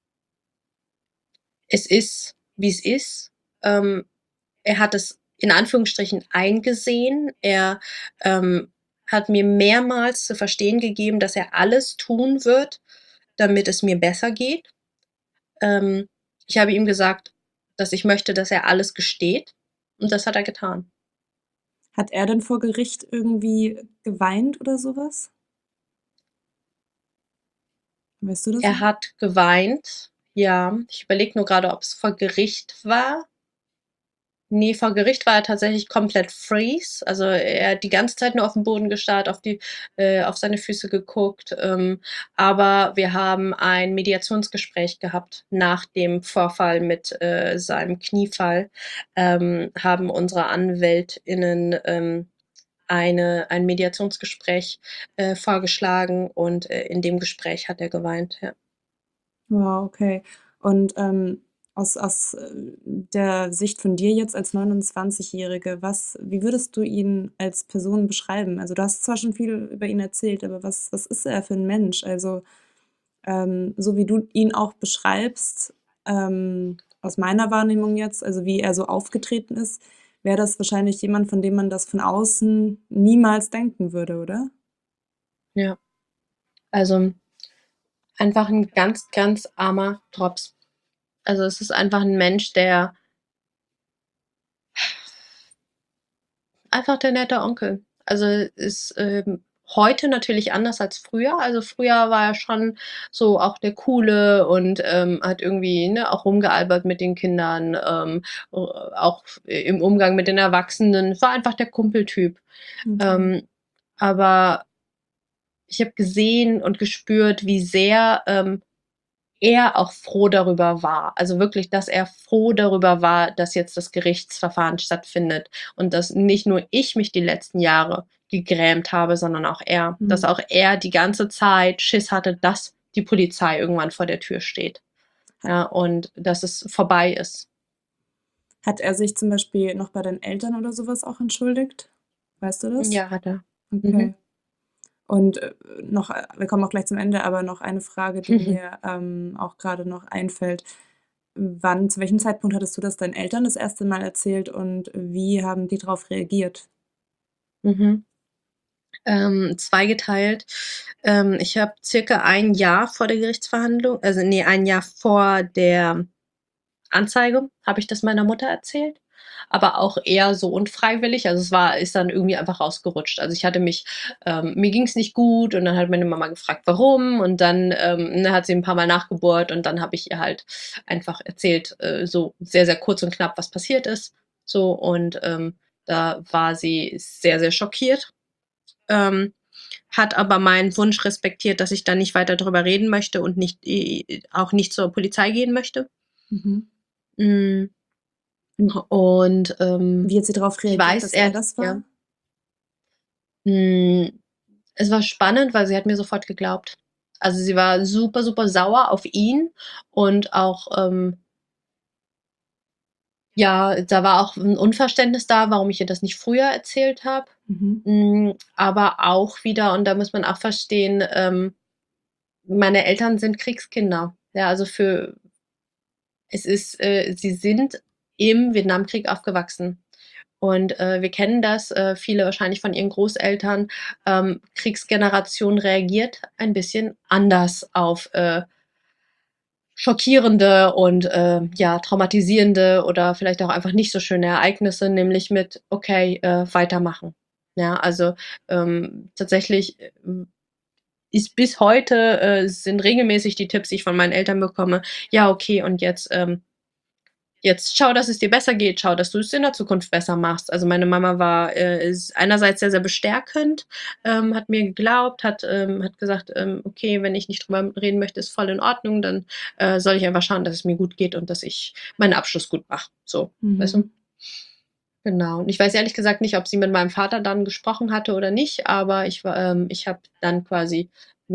es ist, wie es ist. Er hat es in Anführungsstrichen eingesehen. Er hat mir mehrmals zu verstehen gegeben, dass er alles tun wird, damit es mir besser geht. Ich habe ihm gesagt, dass ich möchte, dass er alles gesteht, und das hat er getan. Hat er denn vor Gericht irgendwie geweint oder sowas? Weißt du das? Er hat geweint, ja. Ich überlege nur gerade, ob es vor Gericht war. Nee, vor Gericht war er tatsächlich komplett freeze. Also er hat die ganze Zeit nur auf den Boden gestarrt, auf seine Füße geguckt. Aber wir haben ein Mediationsgespräch gehabt nach dem Vorfall mit seinem Kniefall. Haben unsere AnwältInnen ein Mediationsgespräch vorgeschlagen, und in dem Gespräch hat er geweint. Ja. Wow, okay. Und aus der Sicht von dir jetzt als 29-Jährige, wie würdest du ihn als Person beschreiben? Also du hast zwar schon viel über ihn erzählt, aber was ist er für ein Mensch? Also so wie du ihn auch beschreibst, aus meiner Wahrnehmung jetzt, also wie er so aufgetreten ist, wäre das wahrscheinlich jemand, von dem man das von außen niemals denken würde, oder? Ja. Also einfach ein ganz, ganz armer Drops. Also es ist einfach ein Mensch, der einfach der nette Onkel. Also ist heute natürlich anders als früher. Also früher war er schon so auch der Coole und hat irgendwie ne, auch rumgealbert mit den Kindern, auch im Umgang mit den Erwachsenen. War einfach der Kumpeltyp. Okay. Aber ich habe gesehen und gespürt, wie sehr er auch froh darüber war. Also wirklich, dass er froh darüber war, dass jetzt das Gerichtsverfahren stattfindet und dass nicht nur ich mich die letzten Jahre gegrämt habe, sondern auch er. Dass auch er die ganze Zeit Schiss hatte, dass die Polizei irgendwann vor der Tür steht. Ja, und dass es vorbei ist. Hat er sich zum Beispiel noch bei deinen Eltern oder sowas auch entschuldigt? Weißt du das? Ja, hat er. Okay. Mhm. Und noch, wir kommen auch gleich zum Ende, aber noch eine Frage, die mir auch gerade noch einfällt. Zu welchem Zeitpunkt hattest du das deinen Eltern das erste Mal erzählt und wie haben die darauf reagiert? Mhm. Zweigeteilt. Ich habe circa ein Jahr vor der Gerichtsverhandlung, also nee, ein Jahr vor der Anzeige habe ich das meiner Mutter erzählt, aber auch eher so unfreiwillig. Also ist dann irgendwie einfach rausgerutscht. Also mir ging es nicht gut, und dann hat meine Mama gefragt, warum, und dann ne, hat sie ein paar Mal nachgebohrt, und dann habe ich ihr halt einfach erzählt, so sehr, sehr kurz und knapp, was passiert ist. So, und da war sie sehr, sehr schockiert. Hat aber meinen Wunsch respektiert, dass ich da nicht weiter drüber reden möchte und auch nicht zur Polizei gehen möchte. Mhm. Mm. Und Wie hat sie darauf ich reagiert, weiß, dass er das war? ja, es war spannend, weil sie hat mir sofort geglaubt. Also sie war super, super sauer auf ihn, und auch, ja, da war auch ein Unverständnis da, warum ich ihr das nicht früher erzählt habe. Mhm. Aber auch wieder, und da muss man auch verstehen, meine Eltern sind Kriegskinder. Ja, also sie sind im Vietnamkrieg aufgewachsen. Und wir kennen das, viele wahrscheinlich von ihren Großeltern. Kriegsgeneration reagiert ein bisschen anders auf schockierende und ja, traumatisierende oder vielleicht auch einfach nicht so schöne Ereignisse, nämlich mit, okay, weitermachen. Ja, also tatsächlich ist bis heute sind regelmäßig die Tipps, die ich von meinen Eltern bekomme, ja, okay, und jetzt schau, dass es dir besser geht, schau, dass du es in der Zukunft besser machst. Also meine Mama ist einerseits sehr, sehr bestärkend, hat mir geglaubt, hat gesagt, okay, wenn ich nicht drüber reden möchte, ist voll in Ordnung, dann soll ich einfach schauen, dass es mir gut geht und dass ich meinen Abschluss gut mache. So, weißt du? Mhm. Genau. Und ich weiß ehrlich gesagt nicht, ob sie mit meinem Vater dann gesprochen hatte oder nicht, aber ich habe dann quasi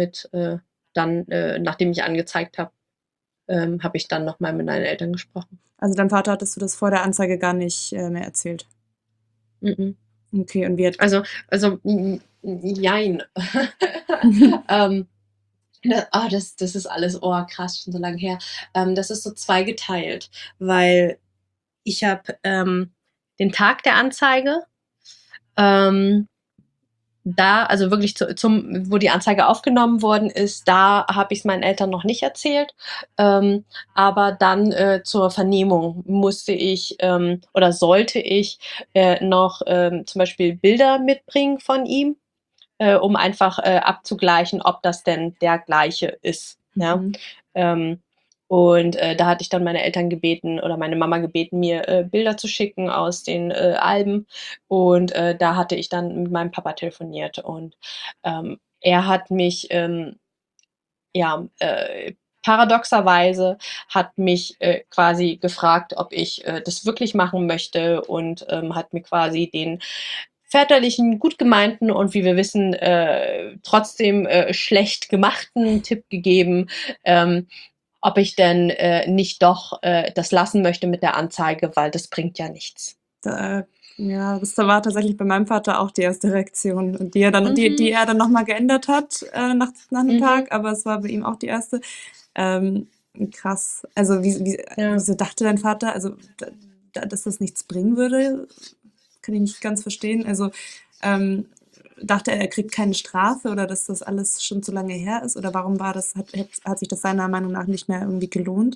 nachdem ich angezeigt habe ich dann nochmal mit meinen Eltern gesprochen. Also deinem Vater hattest du das vor der Anzeige gar nicht mehr erzählt? Mhm. Okay, und wie hat... Jein. ähm, das ist alles, oh krass, schon so lange her. Das ist so zweigeteilt, weil ich habe den Tag der Anzeige, ähm, da, also wirklich wo die Anzeige aufgenommen worden ist, da habe ich es meinen Eltern noch nicht erzählt. Aber dann zur Vernehmung musste ich oder sollte ich noch zum Beispiel Bilder mitbringen von ihm, um einfach abzugleichen, ob das denn der gleiche ist. Ja? Ähm, und da hatte ich dann meine Eltern gebeten oder meine Mama gebeten, mir Bilder zu schicken aus den Alben. Und da hatte ich dann mit meinem Papa telefoniert. Und er hat mich, ja, paradoxerweise hat mich quasi gefragt, ob ich das wirklich machen möchte und hat mir quasi den väterlichen, gut gemeinten und wie wir wissen, trotzdem schlecht gemachten Tipp gegeben, ob ich denn nicht doch das lassen möchte mit der Anzeige, weil das bringt ja nichts. Ja, das war tatsächlich bei meinem Vater auch die erste Reaktion, die er dann nochmal geändert hat nach einem Tag, aber es war bei ihm auch die erste. Krass. Also wieso dachte dein Vater, also dass das nichts bringen würde? Kann ich nicht ganz verstehen. Also dachte er kriegt keine Strafe oder dass das alles schon zu lange her ist? Oder warum hat sich das seiner Meinung nach nicht mehr irgendwie gelohnt?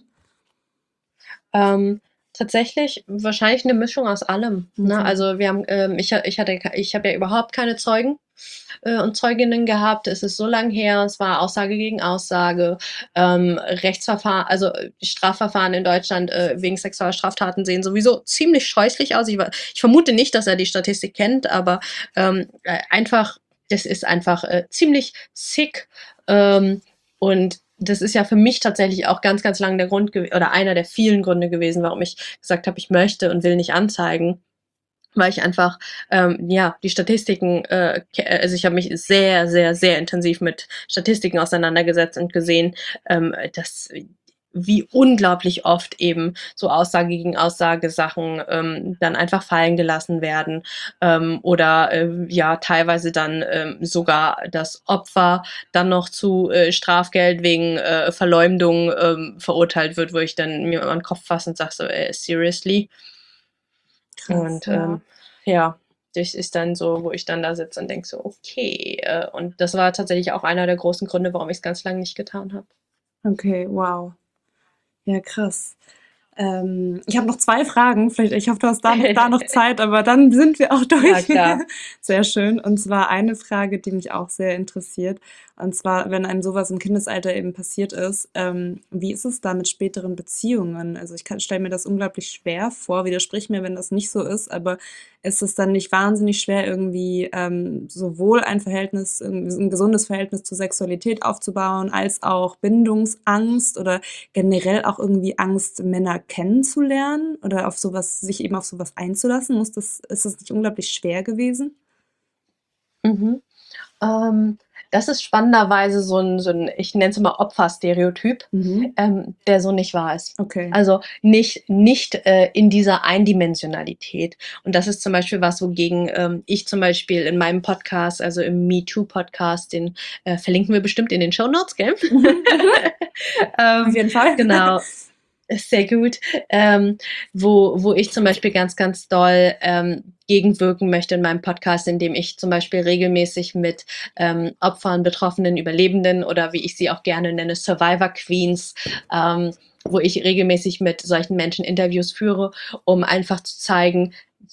Tatsächlich wahrscheinlich eine Mischung aus allem. Ne? Also wir haben, ich habe ja überhaupt keine Zeugen und Zeuginnen gehabt. Es ist so lang her. Es war Aussage gegen Aussage. Rechtsverfahren, also Strafverfahren in Deutschland wegen Sexualstraftaten sehen sowieso ziemlich scheußlich aus. Ich vermute nicht, dass er die Statistik kennt, aber einfach, das ist einfach ziemlich sick. Und das ist ja für mich tatsächlich auch ganz, ganz lang der Grund oder einer der vielen Gründe gewesen, warum ich gesagt habe, ich möchte und will nicht anzeigen, weil ich einfach die Statistiken, also ich habe mich sehr, sehr, sehr intensiv mit Statistiken auseinandergesetzt und gesehen, dass wie unglaublich oft eben so Aussage gegen Aussage Sachen dann einfach fallen gelassen werden oder teilweise dann sogar das Opfer dann noch zu Strafgeld wegen Verleumdung verurteilt wird, wo ich dann mir an den Kopf fasse und sage so, seriously? Krass, und das ist dann so, wo ich dann da sitze und denke so, okay. Und das war tatsächlich auch einer der großen Gründe, warum ich es ganz lange nicht getan habe. Okay, wow. Ja, krass. Ich habe noch 2 Fragen. Ich hoffe, du hast da noch Zeit, aber dann sind wir auch durch. Ja, klar. Sehr schön. Und zwar eine Frage, die mich auch sehr interessiert. Und zwar, wenn einem sowas im Kindesalter eben passiert ist, wie ist es da mit späteren Beziehungen? Also ich stelle mir das unglaublich schwer vor, widersprich mir, wenn das nicht so ist, aber ist es dann nicht wahnsinnig schwer, irgendwie sowohl ein gesundes Verhältnis zur Sexualität aufzubauen, als auch Bindungsangst oder generell auch irgendwie Angst, Männer kennenzulernen oder sich eben auf sowas einzulassen? Ist das nicht unglaublich schwer gewesen? Mhm. Das ist spannenderweise so ein ich nenne es mal Opferstereotyp, der so nicht wahr ist. Okay. Also nicht in dieser Eindimensionalität. Und das ist zum Beispiel was, wogegen ich zum Beispiel in meinem Podcast, also im MeToo-Podcast, den verlinken wir bestimmt in den Shownotes, gell? Auf jeden Fall. Genau. Sehr gut. Wo ich zum Beispiel ganz, ganz doll gegenwirken möchte in meinem Podcast, indem ich zum Beispiel regelmäßig mit Opfern, Betroffenen, Überlebenden oder wie ich sie auch gerne nenne, Survivor Queens, wo ich regelmäßig mit solchen Menschen Interviews führe, um einfach zu zeigen,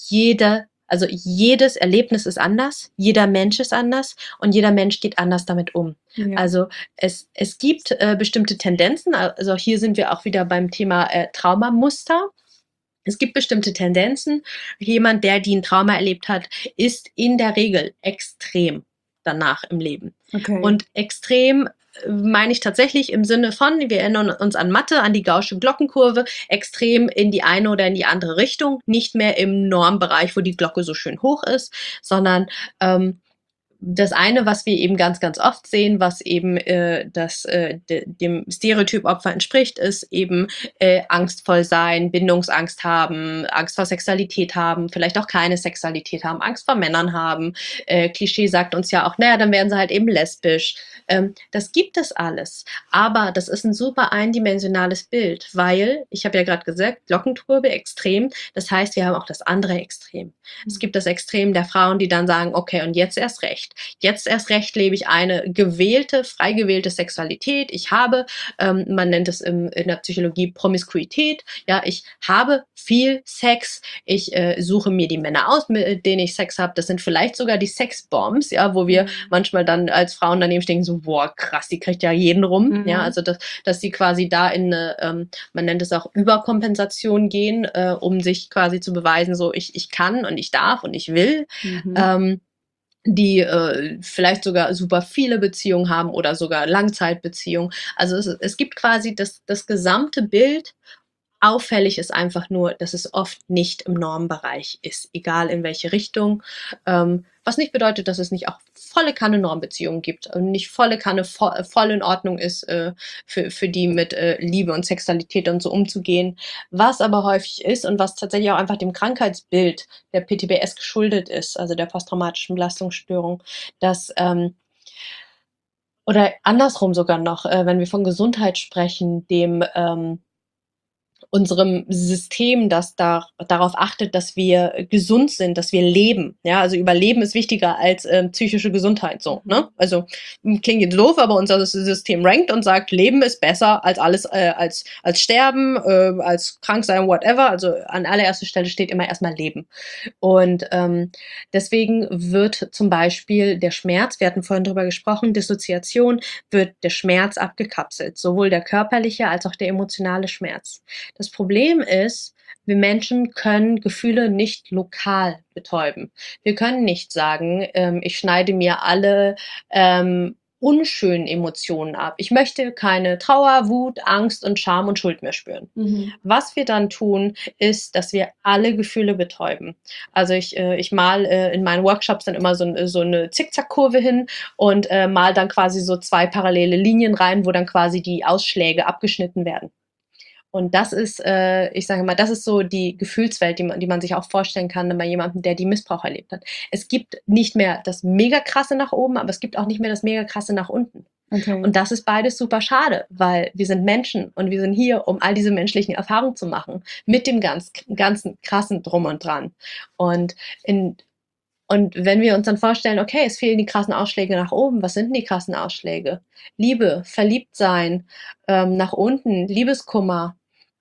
jedes Erlebnis ist anders, jeder Mensch ist anders und jeder Mensch geht anders damit um. Ja. Also es gibt bestimmte Tendenzen, also hier sind wir auch wieder beim Thema Traumamuster. Es gibt bestimmte Tendenzen. Jemand, der ein Trauma erlebt hat, ist in der Regel extrem danach im Leben. Okay. Und extrem meine ich tatsächlich im Sinne von, wir erinnern uns an Mathe, an die gaußsche Glockenkurve, extrem in die eine oder in die andere Richtung, nicht mehr im Normbereich, wo die Glocke so schön hoch ist, sondern das eine, was wir eben ganz, ganz oft sehen, was eben dem Stereotyp Opfer entspricht, ist eben angstvoll sein, Bindungsangst haben, Angst vor Sexualität haben, vielleicht auch keine Sexualität haben, Angst vor Männern haben. Klischee sagt uns ja auch, naja, dann werden sie halt eben lesbisch. Das gibt es alles. Aber das ist ein super eindimensionales Bild, weil, ich habe ja gerade gesagt, Glockenkurve extrem. Das heißt, wir haben auch das andere Extrem. Es gibt das Extrem der Frauen, die dann sagen, okay, und jetzt erst recht. recht. Jetzt erst recht lebe ich eine gewählte, frei gewählte Sexualität. Ich habe, man nennt es in der Psychologie Promiskuität. Ja, ich habe viel Sex. Ich suche mir die Männer aus, mit denen ich Sex habe. Das sind vielleicht sogar die Sexbombs, ja, wo wir manchmal dann als Frauen daneben stehen, so, boah, krass, die kriegt ja jeden rum. Ja, also dass sie quasi da in eine, man nennt es auch Überkompensation gehen, um sich quasi zu beweisen, so ich kann und ich darf und ich will. Die vielleicht sogar super viele Beziehungen haben oder sogar Langzeitbeziehungen. Also es gibt quasi das gesamte Bild. Auffällig ist einfach nur, dass es oft nicht im Normbereich ist, egal in welche Richtung. Was nicht bedeutet, dass es nicht auch volle Kanne Normbeziehungen gibt und nicht volle Kanne voll in Ordnung ist, für die mit Liebe und Sexualität und so umzugehen. Was aber häufig ist und was tatsächlich auch einfach dem Krankheitsbild der PTBS geschuldet ist, also der posttraumatischen Belastungsstörung, dass oder andersrum sogar noch, wenn wir von Gesundheit sprechen, dem unserem System, das darauf achtet, dass wir gesund sind, dass wir leben. Ja, also Überleben ist wichtiger als psychische Gesundheit. So, ne? Also klingt jetzt doof, aber unser System rankt und sagt, Leben ist besser als alles, als Sterben, als krank sein, whatever. Also an allererster Stelle steht immer erstmal Leben. Und deswegen wird zum Beispiel der Schmerz, wir hatten vorhin drüber gesprochen, Dissoziation, wird der Schmerz abgekapselt, sowohl der körperliche als auch der emotionale Schmerz. Das Problem ist, wir Menschen können Gefühle nicht lokal betäuben. Wir können nicht sagen, ich schneide mir alle unschönen Emotionen ab. Ich möchte keine Trauer, Wut, Angst und Scham und Schuld mehr spüren. Was wir dann tun, ist, dass wir alle Gefühle betäuben. Also ich mal in meinen Workshops dann immer so eine Zickzackkurve hin und mal dann quasi so 2 parallele Linien rein, wo dann quasi die Ausschläge abgeschnitten werden. Und das ist, ich sage mal, das ist so die Gefühlswelt, die man sich auch vorstellen kann bei jemandem, der die Missbrauch erlebt hat. Es gibt nicht mehr das mega krasse nach oben, aber es gibt auch nicht mehr das mega krasse nach unten. Okay. Und das ist beides super schade, weil wir sind Menschen und wir sind hier, um all diese menschlichen Erfahrungen zu machen, mit dem ganzen krassen Drum und Dran. Und wenn wir uns dann vorstellen, okay, es fehlen die krassen Ausschläge nach oben, was sind denn die krassen Ausschläge? Liebe, Verliebtsein, nach unten, Liebeskummer.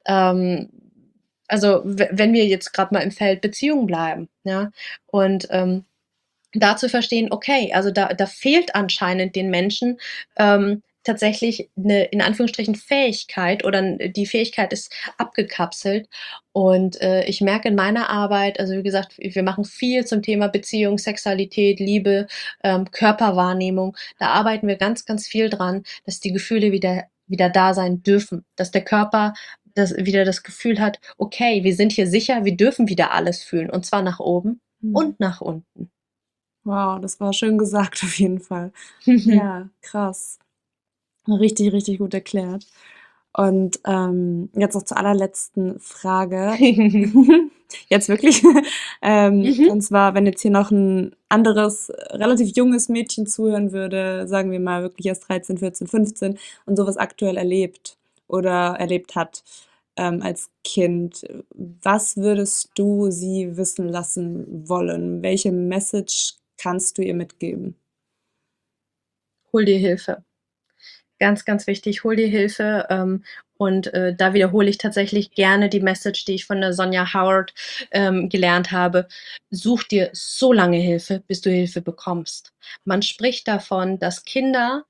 Also wenn wir jetzt gerade mal im Feld Beziehung bleiben, ja, und da zu verstehen, okay, also da fehlt anscheinend den Menschen tatsächlich eine, in Anführungsstrichen, Fähigkeit oder die Fähigkeit ist abgekapselt. Und ich merke in meiner Arbeit, also wie gesagt, wir machen viel zum Thema Beziehung, Sexualität, Liebe, Körperwahrnehmung. Da arbeiten wir ganz, ganz viel dran, dass die Gefühle wieder da sein dürfen, dass der Körper wieder das Gefühl hat, okay, wir sind hier sicher, wir dürfen wieder alles fühlen, und zwar nach oben und nach unten. Wow, das war schön gesagt auf jeden Fall. Ja, krass. Richtig, richtig gut erklärt. Und jetzt noch zur allerletzten Frage. Jetzt wirklich. Und zwar, wenn jetzt hier noch ein anderes, relativ junges Mädchen zuhören würde, sagen wir mal wirklich erst 13, 14, 15 und sowas aktuell erlebt oder erlebt hat als Kind, was würdest du sie wissen lassen wollen? Welche Message kannst du ihr mitgeben? Hol dir Hilfe. Ganz, ganz wichtig, hol dir Hilfe. Und da wiederhole ich tatsächlich gerne die Message, die ich von der Sonja Howard gelernt habe. Such dir so lange Hilfe, bis du Hilfe bekommst. Man spricht davon, dass Kinder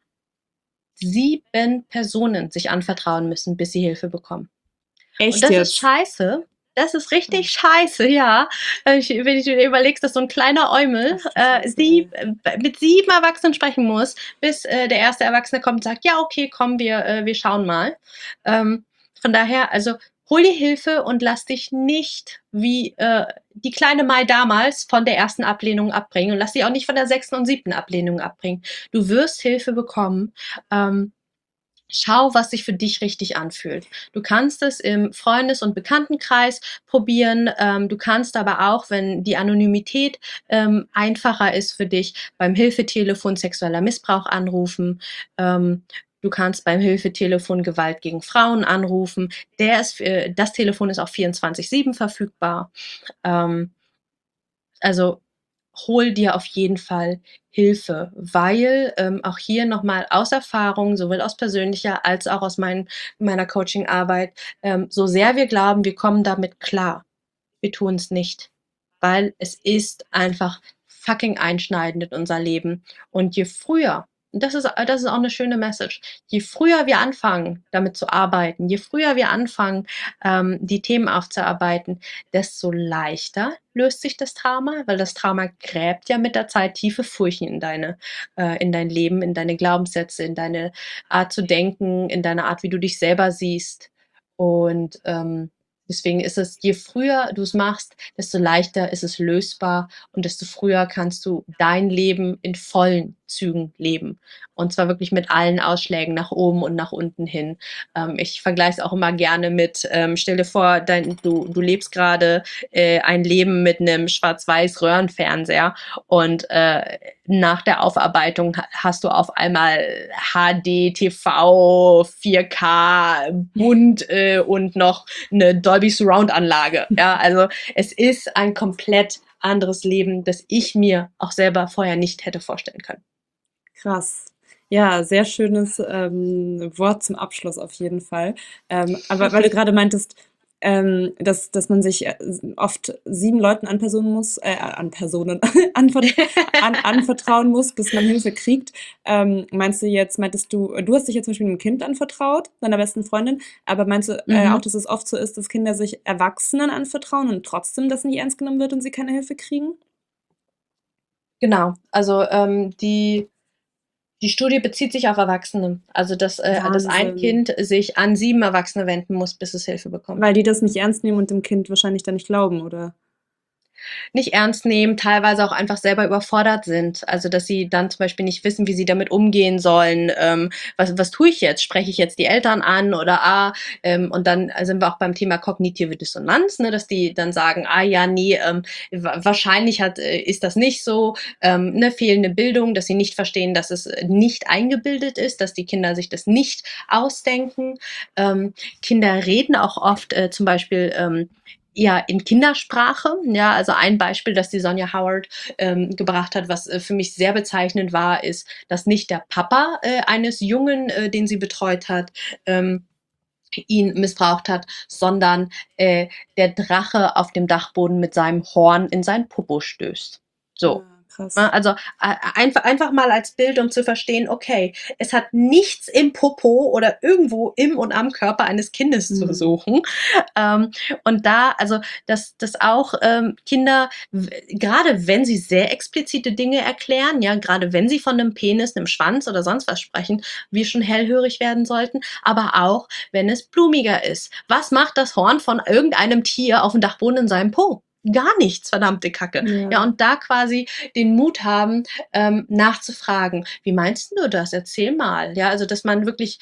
7 Personen sich anvertrauen müssen, bis sie Hilfe bekommen. Echt Und das jetzt? ist scheiße. Das ist richtig scheiße, ja. Wenn du dir überlegst, dass so ein kleiner Eumel mit 7 Erwachsenen sprechen muss, bis der erste Erwachsene kommt und sagt, ja, okay, komm, wir schauen mal. Von daher, also hol dir Hilfe und lass dich nicht wie die kleine Mai damals von der ersten Ablehnung abbringen und lass dich auch nicht von der 6. und 7. Ablehnung abbringen. Du wirst Hilfe bekommen. Schau, was sich für dich richtig anfühlt. Du kannst es im Freundes- und Bekanntenkreis probieren. Du kannst aber auch, wenn die Anonymität einfacher ist für dich, beim Hilfetelefon sexueller Missbrauch anrufen. Du kannst beim Hilfetelefon Gewalt gegen Frauen anrufen. Das Telefon ist auch 24/7 verfügbar. Also hol dir auf jeden Fall Hilfe, weil auch hier nochmal aus Erfahrung, sowohl aus persönlicher als auch aus meiner Coachingarbeit, so sehr wir glauben, wir kommen damit klar, wir tun es nicht, weil es ist einfach fucking einschneidend in unser Leben. Und je früher, und das ist auch eine schöne Message, je früher wir anfangen, damit zu arbeiten, je früher wir anfangen, die Themen aufzuarbeiten, desto leichter löst sich das Trauma, weil das Trauma gräbt ja mit der Zeit tiefe Furchen in dein Leben, in deine Glaubenssätze, in deine Art zu denken, in deine Art, wie du dich selber siehst. Und deswegen ist es, je früher du es machst, desto leichter ist es lösbar und desto früher kannst du dein Leben in vollen Zügen leben. Und zwar wirklich mit allen Ausschlägen nach oben und nach unten hin. Ich vergleiche es auch immer gerne mit, stell dir vor, du lebst gerade ein Leben mit einem schwarz-weiß Röhrenfernseher und nach der Aufarbeitung hast du auf einmal HD, TV, 4K, bunt und noch eine Dolby Surround Anlage. Ja, also es ist ein komplett anderes Leben, das ich mir auch selber vorher nicht hätte vorstellen können. Krass. Ja, sehr schönes Wort zum Abschluss auf jeden Fall. Aber weil du gerade meintest, dass man sich oft 7 Leuten anvertrauen muss, bis man Hilfe kriegt. Meintest du hast dich jetzt zum Beispiel einem Kind anvertraut, deiner besten Freundin, aber meinst du auch, dass es oft so ist, dass Kinder sich Erwachsenen anvertrauen und trotzdem das nicht ernst genommen wird und sie keine Hilfe kriegen? Genau, also die Studie bezieht sich auf Erwachsene. Also, dass ein Wahnsinn. Kind sich an 7 Erwachsene wenden muss, bis es Hilfe bekommt. Weil die das nicht ernst nehmen und dem Kind wahrscheinlich dann nicht glauben, oder? Nicht ernst nehmen, teilweise auch einfach selber überfordert sind. Also, dass sie dann zum Beispiel nicht wissen, wie sie damit umgehen sollen. Was tue ich jetzt? Spreche ich jetzt die Eltern an oder und dann sind wir auch beim Thema kognitive Dissonanz, ne, dass die dann sagen, ja, nee, wahrscheinlich ist das nicht so, eine fehlende Bildung, dass sie nicht verstehen, dass es nicht eingebildet ist, dass die Kinder sich das nicht ausdenken. Kinder reden auch oft zum Beispiel ja, in Kindersprache. Ja, also ein Beispiel, das die Sonja Howard gebracht hat, was für mich sehr bezeichnend war, ist, dass nicht der Papa eines Jungen, den sie betreut hat, ihn missbraucht hat, sondern der Drache auf dem Dachboden mit seinem Horn in sein Popo stößt. So. Krass. Also einfach mal als Bild, um zu verstehen, okay, es hat nichts im Popo oder irgendwo im und am Körper eines Kindes zu suchen. Und also, dass auch Kinder, gerade wenn sie sehr explizite Dinge erklären, ja, gerade wenn sie von einem Penis, einem Schwanz oder sonst was sprechen, wir schon hellhörig werden sollten, aber auch, wenn es blumiger ist. Was macht das Horn von irgendeinem Tier auf dem Dachboden in seinem Po? Gar nichts, verdammte Kacke. Ja, und da quasi den Mut haben, nachzufragen, wie meinst du das? Erzähl mal. Ja, also, dass man wirklich,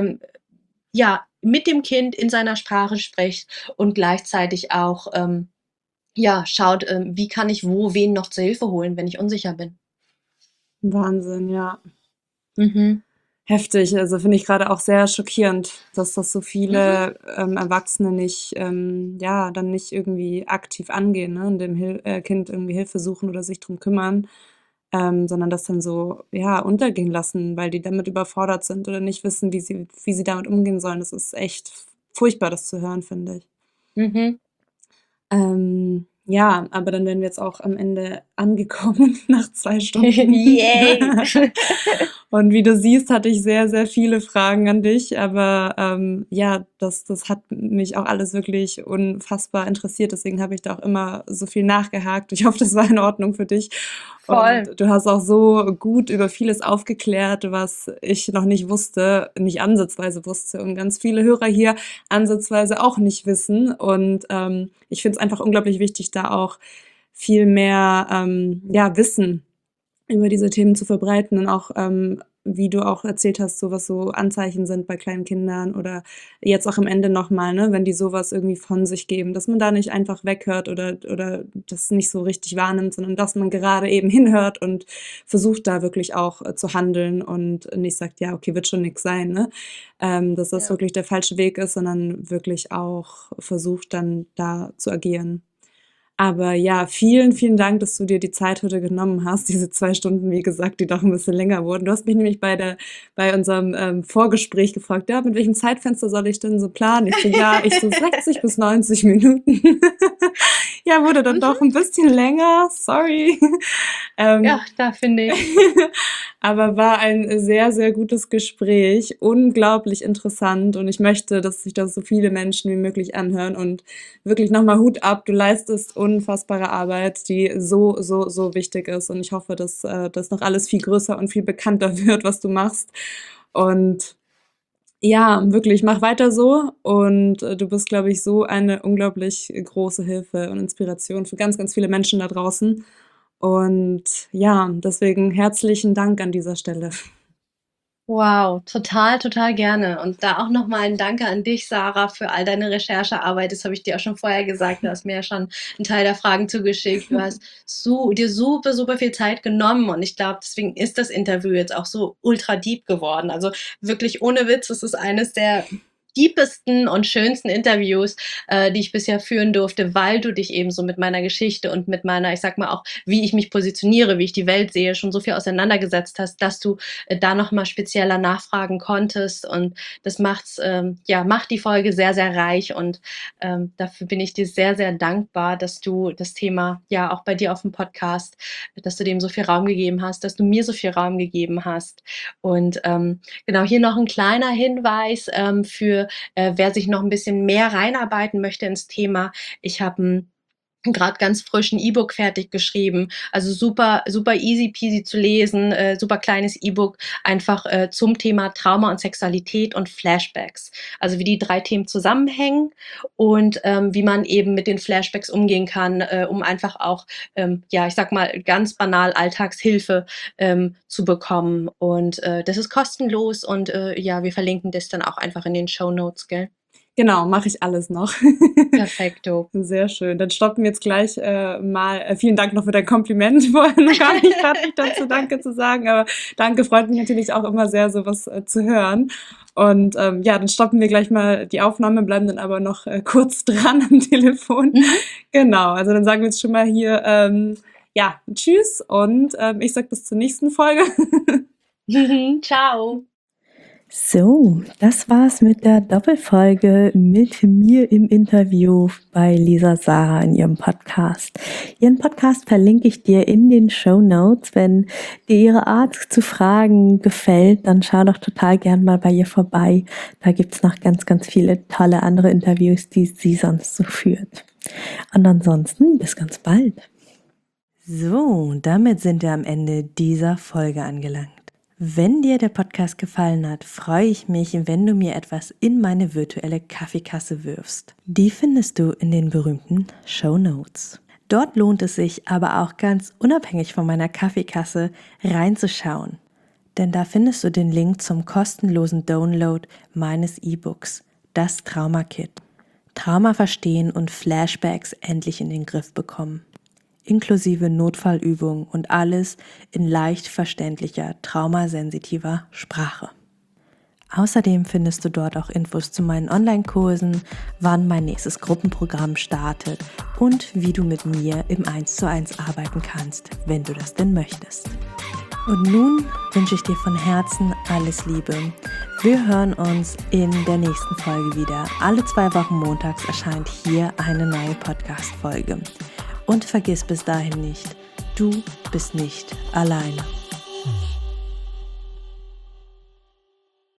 ja, mit dem Kind in seiner Sprache spricht und gleichzeitig auch, ja, schaut, wie kann ich wen noch zur Hilfe holen, wenn ich unsicher bin. Wahnsinn, ja. Mhm. Heftig. Also finde ich gerade auch sehr schockierend, dass das so Mhm. viele Erwachsene nicht, ja, dann nicht irgendwie aktiv angehen, ne, und dem Kind irgendwie Hilfe suchen oder sich drum kümmern, sondern das dann so, ja, untergehen lassen, weil die damit überfordert sind oder nicht wissen, wie sie damit umgehen sollen. Das ist echt furchtbar, das zu hören, finde ich. Mhm. Ja, aber dann wären wir jetzt auch am Ende angekommen nach 2 Stunden. Yay. Und wie du siehst, hatte ich sehr, sehr viele Fragen an dich, aber ja, das hat mich auch alles wirklich unfassbar interessiert. Deswegen habe ich da auch immer so viel nachgehakt. Ich hoffe, das war in Ordnung für dich. Voll. Und du hast auch so gut über vieles aufgeklärt, was ich noch nicht wusste, nicht ansatzweise wusste. Und ganz viele Hörer hier ansatzweise auch nicht wissen. Und ich finde es einfach unglaublich wichtig, da auch viel mehr ja, Wissen über diese Themen zu verbreiten und auch, wie du auch erzählt hast, so was so Anzeichen sind bei kleinen Kindern oder jetzt auch am Ende nochmal, ne, wenn die sowas irgendwie von sich geben, dass man da nicht einfach weghört oder das nicht so richtig wahrnimmt, sondern dass man gerade eben hinhört und versucht da wirklich auch zu handeln und nicht sagt, ja, okay, wird schon nix sein, ne? Dass das Ja. wirklich der falsche Weg ist, sondern wirklich auch versucht dann da zu agieren. Aber ja, vielen, vielen Dank, dass du dir die Zeit heute genommen hast. Diese 2 Stunden, wie gesagt, die doch ein bisschen länger wurden. Du hast mich nämlich bei unserem Vorgespräch gefragt, ja, mit welchem Zeitfenster soll ich denn so planen? Ich so, ja, 60 bis 90 Minuten. Ja, wurde dann doch ein bisschen länger, sorry. Ja, da finde ich. Aber war ein sehr, sehr gutes Gespräch, unglaublich interessant und ich möchte, dass sich das so viele Menschen wie möglich anhören und wirklich nochmal Hut ab, du leistest unfassbare Arbeit, die so, so, so wichtig ist und ich hoffe, dass das noch alles viel größer und viel bekannter wird, was du machst und ja, wirklich, mach weiter so und du bist, glaube ich, so eine unglaublich große Hilfe und Inspiration für ganz, ganz viele Menschen da draußen. Und ja, deswegen herzlichen Dank an dieser Stelle. Wow, total, total gerne. Und da auch nochmal ein Danke an dich, Sarah, für all deine Recherchearbeit. Das habe ich dir auch schon vorher gesagt. Du hast mir ja schon einen Teil der Fragen zugeschickt. Du hast dir super, super viel Zeit genommen. Und ich glaube, deswegen ist das Interview jetzt auch so ultra deep geworden. Also wirklich ohne Witz, es ist eines der deepesten und schönsten Interviews, die ich bisher führen durfte, weil du dich eben so mit meiner Geschichte und mit meiner, ich sag mal auch, wie ich mich positioniere, wie ich die Welt sehe, schon so viel auseinandergesetzt hast, dass du da nochmal spezieller nachfragen konntest und das macht die Folge sehr, sehr reich und dafür bin ich dir sehr, sehr dankbar, dass du das Thema ja auch bei dir auf dem Podcast, dass du dem so viel Raum gegeben hast, dass du mir so viel Raum gegeben hast und genau, hier noch ein kleiner Hinweis für wer sich noch ein bisschen mehr reinarbeiten möchte ins Thema. Ich habe gerade ganz frischen E-Book fertig geschrieben, also super, super easy peasy zu lesen, super kleines E-Book, einfach zum Thema Trauma und Sexualität und Flashbacks. Also wie die 3 Themen zusammenhängen und wie man eben mit den Flashbacks umgehen kann, um einfach auch, ich sag mal, ganz banal Alltagshilfe zu bekommen. Und das ist kostenlos und wir verlinken das dann auch einfach in den Shownotes, gell? Genau, mache ich alles noch. Perfekto. Sehr schön. Dann stoppen wir jetzt gleich mal. Vielen Dank noch für dein Kompliment. Vorher noch gar nicht fertig dazu Danke zu sagen, aber danke, freut mich natürlich auch immer sehr, sowas zu hören. Und dann stoppen wir gleich mal die Aufnahme, bleiben dann aber noch kurz dran am Telefon. Genau, also dann sagen wir jetzt schon mal hier tschüss und ich sag bis zur nächsten Folge. Ciao. So, das war's mit der Doppelfolge mit mir im Interview bei Lisa Sarah in ihrem Podcast. Ihren Podcast verlinke ich dir in den Shownotes. Wenn dir ihre Art zu fragen gefällt, dann schau doch total gern mal bei ihr vorbei. Da gibt's noch ganz, ganz viele tolle andere Interviews, die sie sonst so führt. Und ansonsten bis ganz bald. So, damit sind wir am Ende dieser Folge angelangt. Wenn dir der Podcast gefallen hat, freue ich mich, wenn du mir etwas in meine virtuelle Kaffeekasse wirfst. Die findest du in den berühmten Shownotes. Dort lohnt es sich aber auch ganz unabhängig von meiner Kaffeekasse reinzuschauen. Denn da findest du den Link zum kostenlosen Download meines E-Books, das Trauma-Kit. Trauma verstehen und Flashbacks endlich in den Griff bekommen. Inklusive Notfallübungen und alles in leicht verständlicher, traumasensitiver Sprache. Außerdem findest du dort auch Infos zu meinen Online-Kursen, wann mein nächstes Gruppenprogramm startet und wie du mit mir im 1:1 arbeiten kannst, wenn du das denn möchtest. Und nun wünsche ich dir von Herzen alles Liebe. Wir hören uns in der nächsten Folge wieder. Alle 2 Wochen montags erscheint hier eine neue Podcast-Folge. Und vergiss bis dahin nicht, du bist nicht alleine.